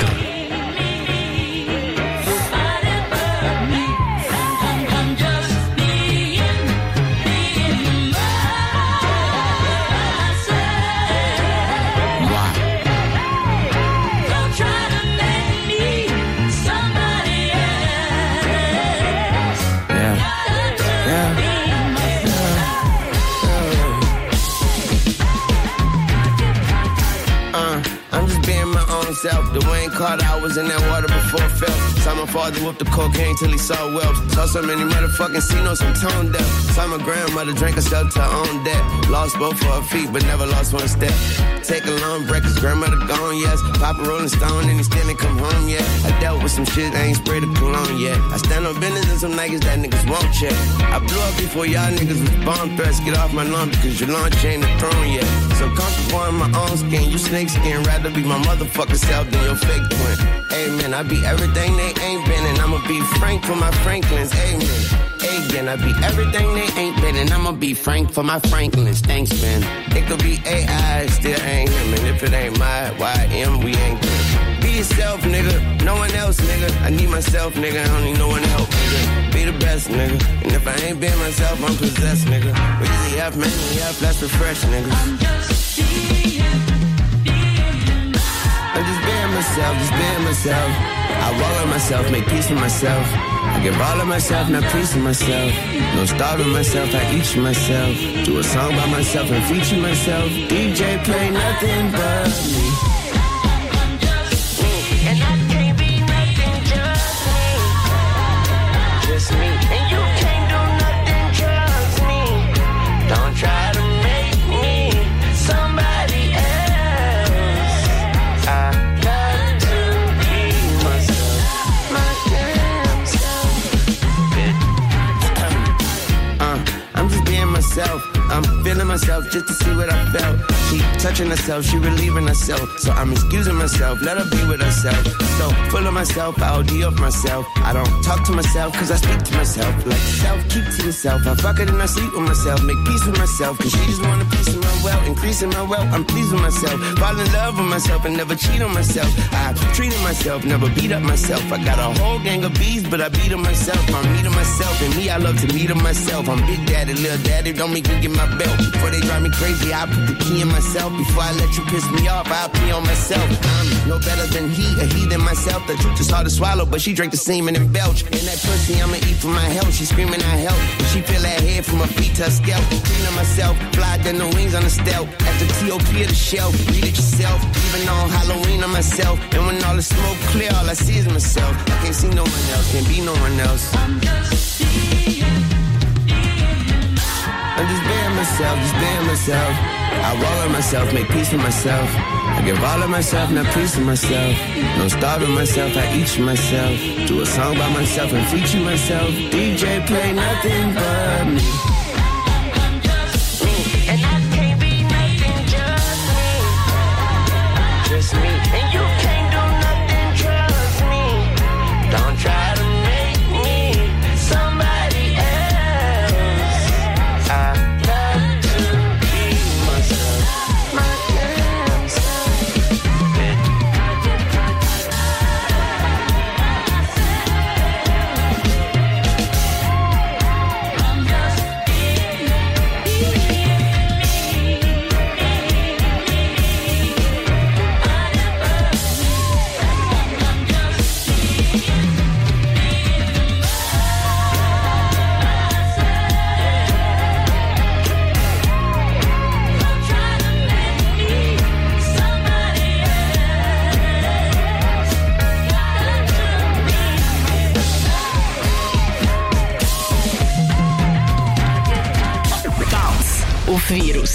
The Wayne Carter, I was in that water before it fell. Saw my father whip the cocaine till he saw wells. Saw so many motherfucking C-notes, I'm tone deaf. Saw my grandmother drink herself to her own death. Lost both of her feet, but never lost one step. Take a long break, cause grandmother gone, yes. Papa Rolling Stone and he still ain't come home yet. I dealt with some shit, I ain't sprayed a cologne yet. I stand on business and some niggas that niggas won't check. I blew up before y'all niggas was bomb threats. Get off my lawn because your launch ain't the throne yet. So comfortable in my own skin, you snake skin. Rather be my motherfucking self than your fake eggplant. Amen. I be everything they ain't been, and I'ma be Frank for my Franklins. Amen. Again, I be everything they ain't been, and I'ma be Frank for my Franklins. Thanks, man. It could be A I, still ain't him, and if it ain't my Y M, we ain't good. Be yourself, nigga. No one else, nigga. I need myself, nigga. I don't need no one help, nigga. Be the best, nigga. And if I ain't being myself, I'm possessed, nigga. We easy F, man, F, let's refresh, nigga. I'm just being, being I'm just being myself, just being myself. I walk with myself, make peace with myself. I give all of myself, not peace of myself. No starving myself, I eat myself. Do a song by myself and feature myself. D J play nothing but me. And I can't be nothing, just me. Just me. And you can't do nothing, just me. Don't try to make me somebody else. I got to be myself, my damn self. uh, I'm just being myself. I'm feeling myself just to see what I felt. She touching herself, she relieving herself. So I'm excusing myself, let her be with herself. So full of myself, I O D off myself. I don't talk to myself, cause I speak to myself. Like self, keep to yourself. I fuck it and I sleep with myself. Make peace with myself, cause she just want a piece of my wealth. Increasing my wealth, I'm pleased with myself. Fall in love with myself and never cheat on myself. I treated myself, never beat up myself. I got a whole gang of bees, but I beat them myself. I'm meeting myself, and me, I love to meet them myself. I'm big daddy, little daddy, don't make me get my belt. Before they drive me crazy, I put the key in myself. Before I let you piss me off, I'll pee on myself. I'm no better than he, a he than myself. The truth is hard to swallow, but she drank the semen and belch. And that pussy, I'ma eat for my health. She screaming I help. She feel that head from her feet to her scalp. Cleaning myself, fly than the wings on the stealth. At the T O P of the shelf, read it yourself. Even on Halloween on myself. And when all the smoke clear, all I see is myself. I can't see no one else, can't be no one else. I'm just being, I'm just being myself, just being myself. I walk with myself, make peace with myself. I give all of myself, not peace with myself. No starving myself, I eat myself. Do a song by myself and feature myself. D J play nothing but me. And I can't be nothing, just me. Just me. And you can't do nothing, trust me. Don't try to make me somebody else. I got to be myself, my damn self. I'm just being me. Auf Virus.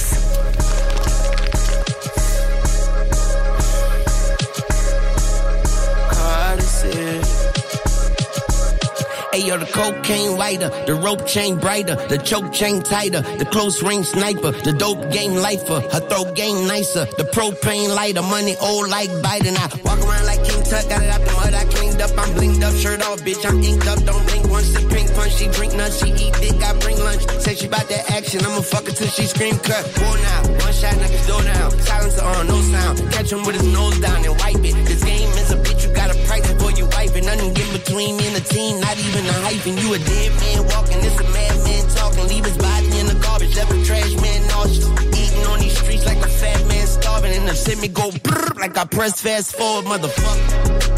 Ayo, the cocaine whiter, the rope chain brighter, the choke chain tighter, the close range sniper, the dope game lifer, her throat game nicer, the propane lighter, money old like Biden. I walk around like King Tut, got it out the mud, I cleaned up, I'm blinked up, shirt off, bitch, I'm inked up, don't blink once, the pink punch, she drink nuts, she eat dick, I bring lunch, say she bout that action, I'ma fuck her till she scream cut, go now, one shot, niggas go down, silencer on, no sound, catch him with his nose down and wipe it, this game is a bitch, you gotta price before you wipe it, nothing get between me and the team, not even a hyphen, you a dead man walking, it's a madman talking, leave his body in the garbage, left a trash man nauseous, eating on these streets like a fat man starving, and the send me go brrr, like I press fast forward, motherfucker.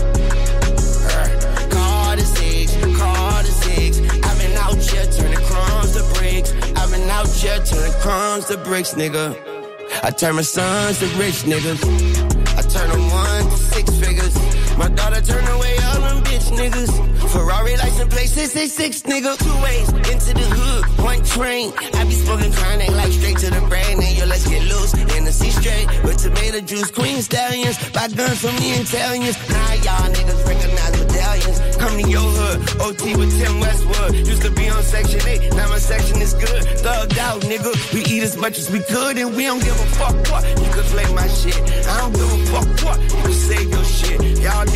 Call the six, call the six, I've been out here turning crumbs to bricks, I've been out here turning crumbs to bricks, nigga. I turn my sons to rich niggas, I turn them one to six figures, my daughter turn away all them bitch niggas. Ferrari license plate six six six, nigga. Two ways into the hood, one train. I be smoking chronic like straight to the brain. And yo, let's get loose in the sea straight with tomato juice. Queen stallions, buy guns from the Italians. Nah, y'all niggas recognize medallions. Come to your hood, O T with Tim Westwood. Used to be on section eight, now my section is good. Thugged out, nigga. We eat as much as we could, and we don't give a fuck what. You could play my shit, I don't give a fuck what. You can save your shit. Y'all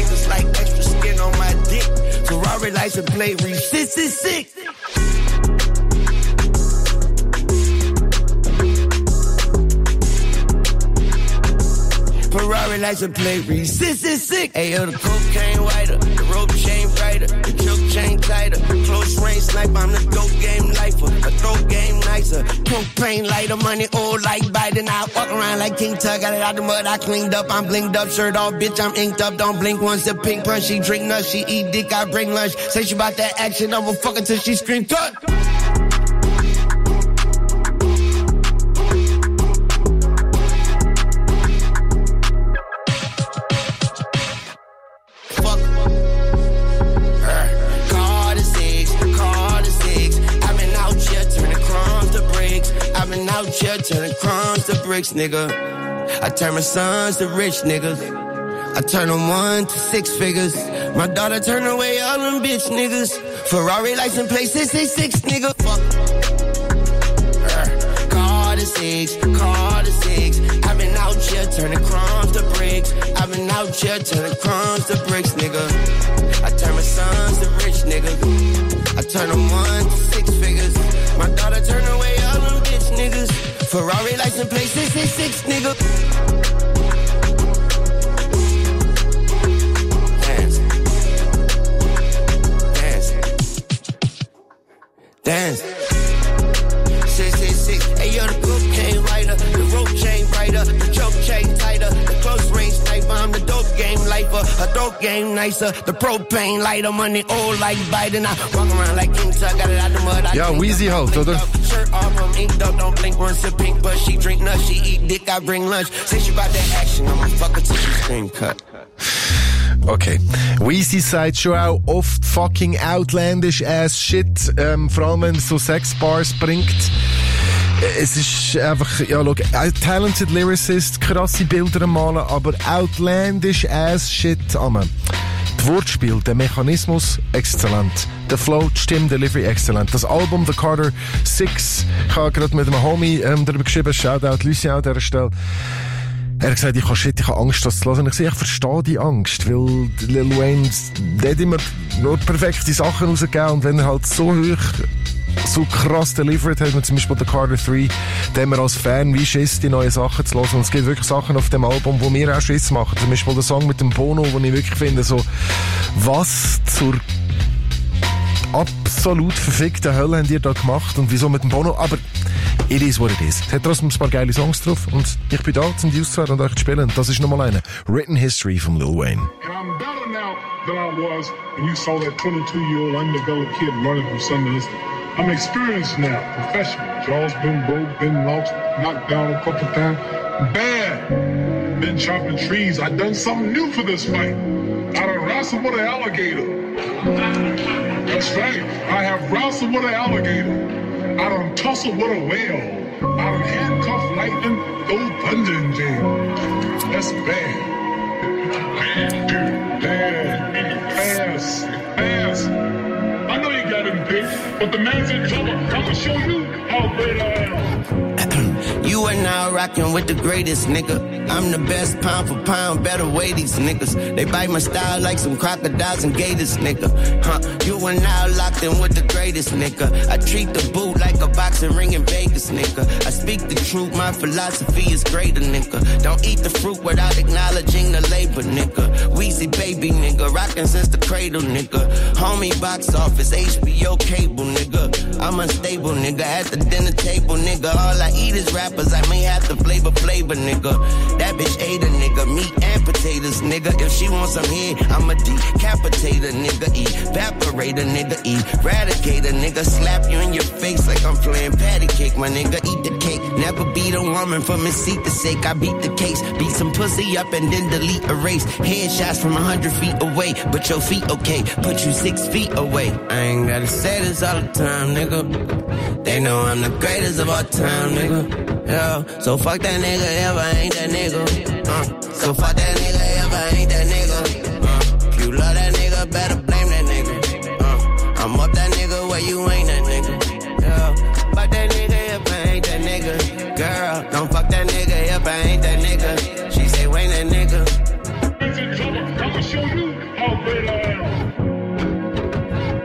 license plate read six six six. Ferrari license plate read six six six. Ayo, the cocaine whiter, the rope chain brighter, the choke chain tighter, close range sniper, I'm the dope game lifer, a throat game nicer, propane lighter, money old like Biden. I walk around like King Tut, got it out the mud, I cleaned up, I'm blinged up, shirt off, bitch, I'm inked up, don't blink once, the pink punch, she drink nuts, she eat dick, I bring lunch, say she about that action, I'ma fuck her till she scream cut. Out here turning crumbs to bricks, nigga. I turn my sons to rich niggas. I turn them one to six figures. My daughter turn away all them bitch niggas. Ferrari license plate six six six, nigga. Fuck. Uh, car to six, car to six. I've been out here turning crumbs to bricks. I've been out here turning crumbs to bricks, nigga. I turn my sons to rich niggas. I turn them one to six figures. My daughter turn away all them bitch niggas. Ferrari license plate six six six, nigga. Dance. Dance. Dance. six six six. Hey, yo, the cocaine rider, the rope chain brighter, the choke chain tighter, the close range sniper, I'm the dope game lifer, a dope game nicer, the propane lighter, money old like Biden. I walk around like King Tut, got it out the mud. Ja, Weezy halt, oder? Shirt off, I'm inked up, don't blink once a pink, but she drink nuts, she eat dick, I bring lunch. Say she about that action, I'ma fuck her till she scream cut. Okay. Weezy sagt schon auch oft fucking outlandish ass shit, ähm, vor allem wenn es so Sexbars bringt. Es ist einfach, ja, schau, ein talented Lyricist, krasse Bilder malen, aber outlandish ass shit, amen. Das Wortspiel, der Mechanismus, exzellent. Der Flow, die Stimme, Delivery, exzellent. Das Album The Carter Six, ich habe gerade mit einem Homie ähm, darüber geschrieben, Shoutout Lucien an dieser Stelle. Er hat gesagt, ich habe Shit, ich habe Angst, das zu hören. Und ich sage, ich verstehe die Angst, weil Lil Wayne, der hat immer nur perfekte Sachen rausgegeben und wenn er halt so hoch, so krass delivered hat, wie zum Beispiel The Carter drei, dann haben wir als Fan wie Schiss, die neuen Sachen zu hören. Und es gibt wirklich Sachen auf dem Album, wo wir auch Schiss machen. Zum Beispiel der Song mit dem Bono, wo ich wirklich finde, so, was zur absolut verfickten Hölle haben die da gemacht und wieso mit dem Bono, aber it is what it is. Es hat trotzdem ein paar geile Songs drauf und ich bin da, um die auszuhören und euch zu spielen. Das ist nochmal eine Written History von Lil Wayne. And I'm better now than I was when you saw that twenty-two-year-old undeveloped kid running from something. I'm experienced now, professional. Jaws been broke, been lost, knocked down a couple times. Bad. Been chopping trees. I done something new for this fight. I done wrestled with an alligator. That's right. I have wrestled with an alligator. I done tussled with a whale. I done handcuffed lightning, go thunder in jail. That's bad. Bad. Fast. Fast. I know you got him picked, but the man's in trouble. I'm gonna show you how great I am. You are now rocking with the greatest, nigga. I'm the best pound for pound, better way these niggas. They bite my style like some crocodiles and gators, nigga. Huh? You are now locked in with the greatest, nigga. I treat the boot like a boxing ring in Vegas, nigga. I speak the truth, my philosophy is greater, nigga. Don't eat the fruit without acknowledging the labor, nigga. Weezy baby, nigga. Rockin' since the cradle, nigga. Homie box office, H B O cable, nigga. I'm unstable, nigga. At the dinner table, nigga. All I eat is rappers, I may have to flavor flavor, nigga. That bitch ate a nigga, meat and potatoes, nigga. If she wants some head, I'ma decapitate a nigga. Evaporate a nigga, eradicate a nigga. Slap you in your face like I'm playing patty cake, my nigga. Eat the cake, never beat a woman for Misita's sake. I beat the case, beat some pussy up and then delete, erase. Headshots from a hundred feet away, but your feet okay, put you six feet away. I ain't gotta say this all the time, nigga. They know I'm the greatest of all time, nigga. Yeah, so fuck that nigga if I ain't that nigga. Uh, so fuck that nigga if I ain't that nigga. Uh, if you love that nigga, better blame that nigga. Uh, I'm up that nigga where you ain't that nigga. Yeah, fuck that nigga if I ain't that nigga. Girl, don't fuck that nigga if I ain't that nigga. She say, wait that nigga. He's in trouble. I'ma show you how great I am.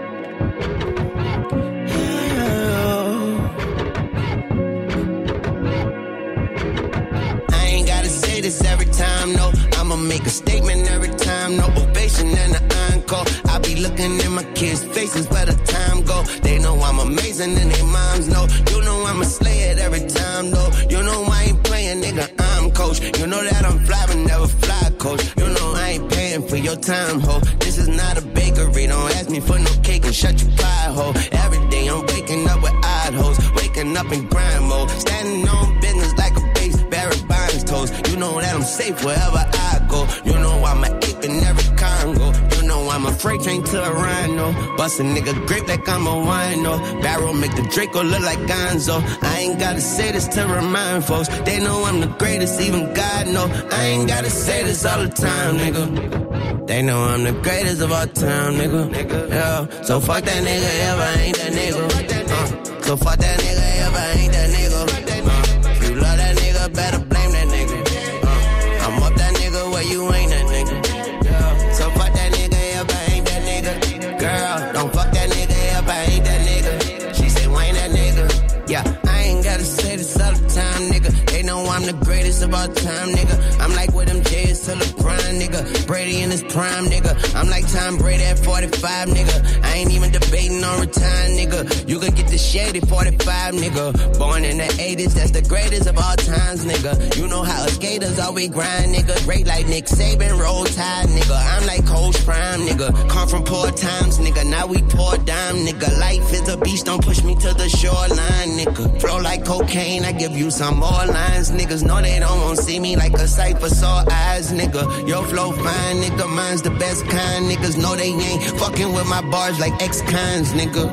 looking in my kids' faces where the time go. They know I'm amazing and they moms know. You know I'ma slay it every time though. You know I ain't playing, nigga, I'm coach. You know that I'm fly but never fly, coach. You know I ain't paying for your time, ho. This is not a bakery, don't ask me for no cake and shut your pie, ho. Every day I'm waking up with odd hoes, waking up in grind mode, standing on business like a base, Barry Bonds toes. You know that I'm safe wherever I go. You know I'm an ape in every Congo. You know I'm a freight train to a rhino. Bust a nigga grape like I'm a wino. Barrel make the Draco look like Gonzo. I ain't gotta say this to remind folks. They know I'm the greatest, even God know. I ain't gotta say this all the time, nigga. They know I'm the greatest of all time, nigga. Yeah. So fuck that nigga if I ain't that nigga. Uh, so fuck that nigga if I ain't that nigga. Uh, you love that nigga, better blame that nigga. Uh, I'm up that nigga where you ain't that nigga. Yeah. So fuck that nigga if I ain't that nigga. Girl, don't fuck that nigga if I ain't that nigga. She say, why ain't that nigga? Yeah, I ain't gotta say this all the time, nigga. They know I'm the greatest of all time, nigga. I'm like with them J's till the prime, nigga. Brady in his prime, nigga. I'm like Tom Brady at forty-five, nigga. I ain't even debating on retire, nigga. You can get the shady forty-five, nigga. Born in the eighties, that's the greatest of all times, nigga. You know how us skaters always grind, nigga. Great like Nick Saban, roll tide, nigga. I'm like Coach Prime, nigga. Come from poor times, nigga. Now we pour dime, nigga. Life is a beast, don't push me to the shoreline, nigga. Flow like cocaine, I give you some more lines, niggas know they don't want to see me like a sight for sore eyes, nigga. Your flow fine, nigga. Mine's the best kind, niggas know they ain't fucking with my bars like ex-cons, nigga.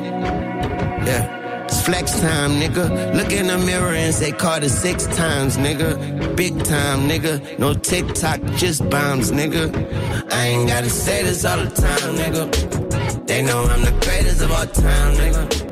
Yeah. It's flex time, nigga. Look in the mirror and say Carter six times, nigga. Big time, nigga. No TikTok, just bombs, nigga. I ain't gotta say this all the time, nigga. They know I'm the greatest of all time, nigga.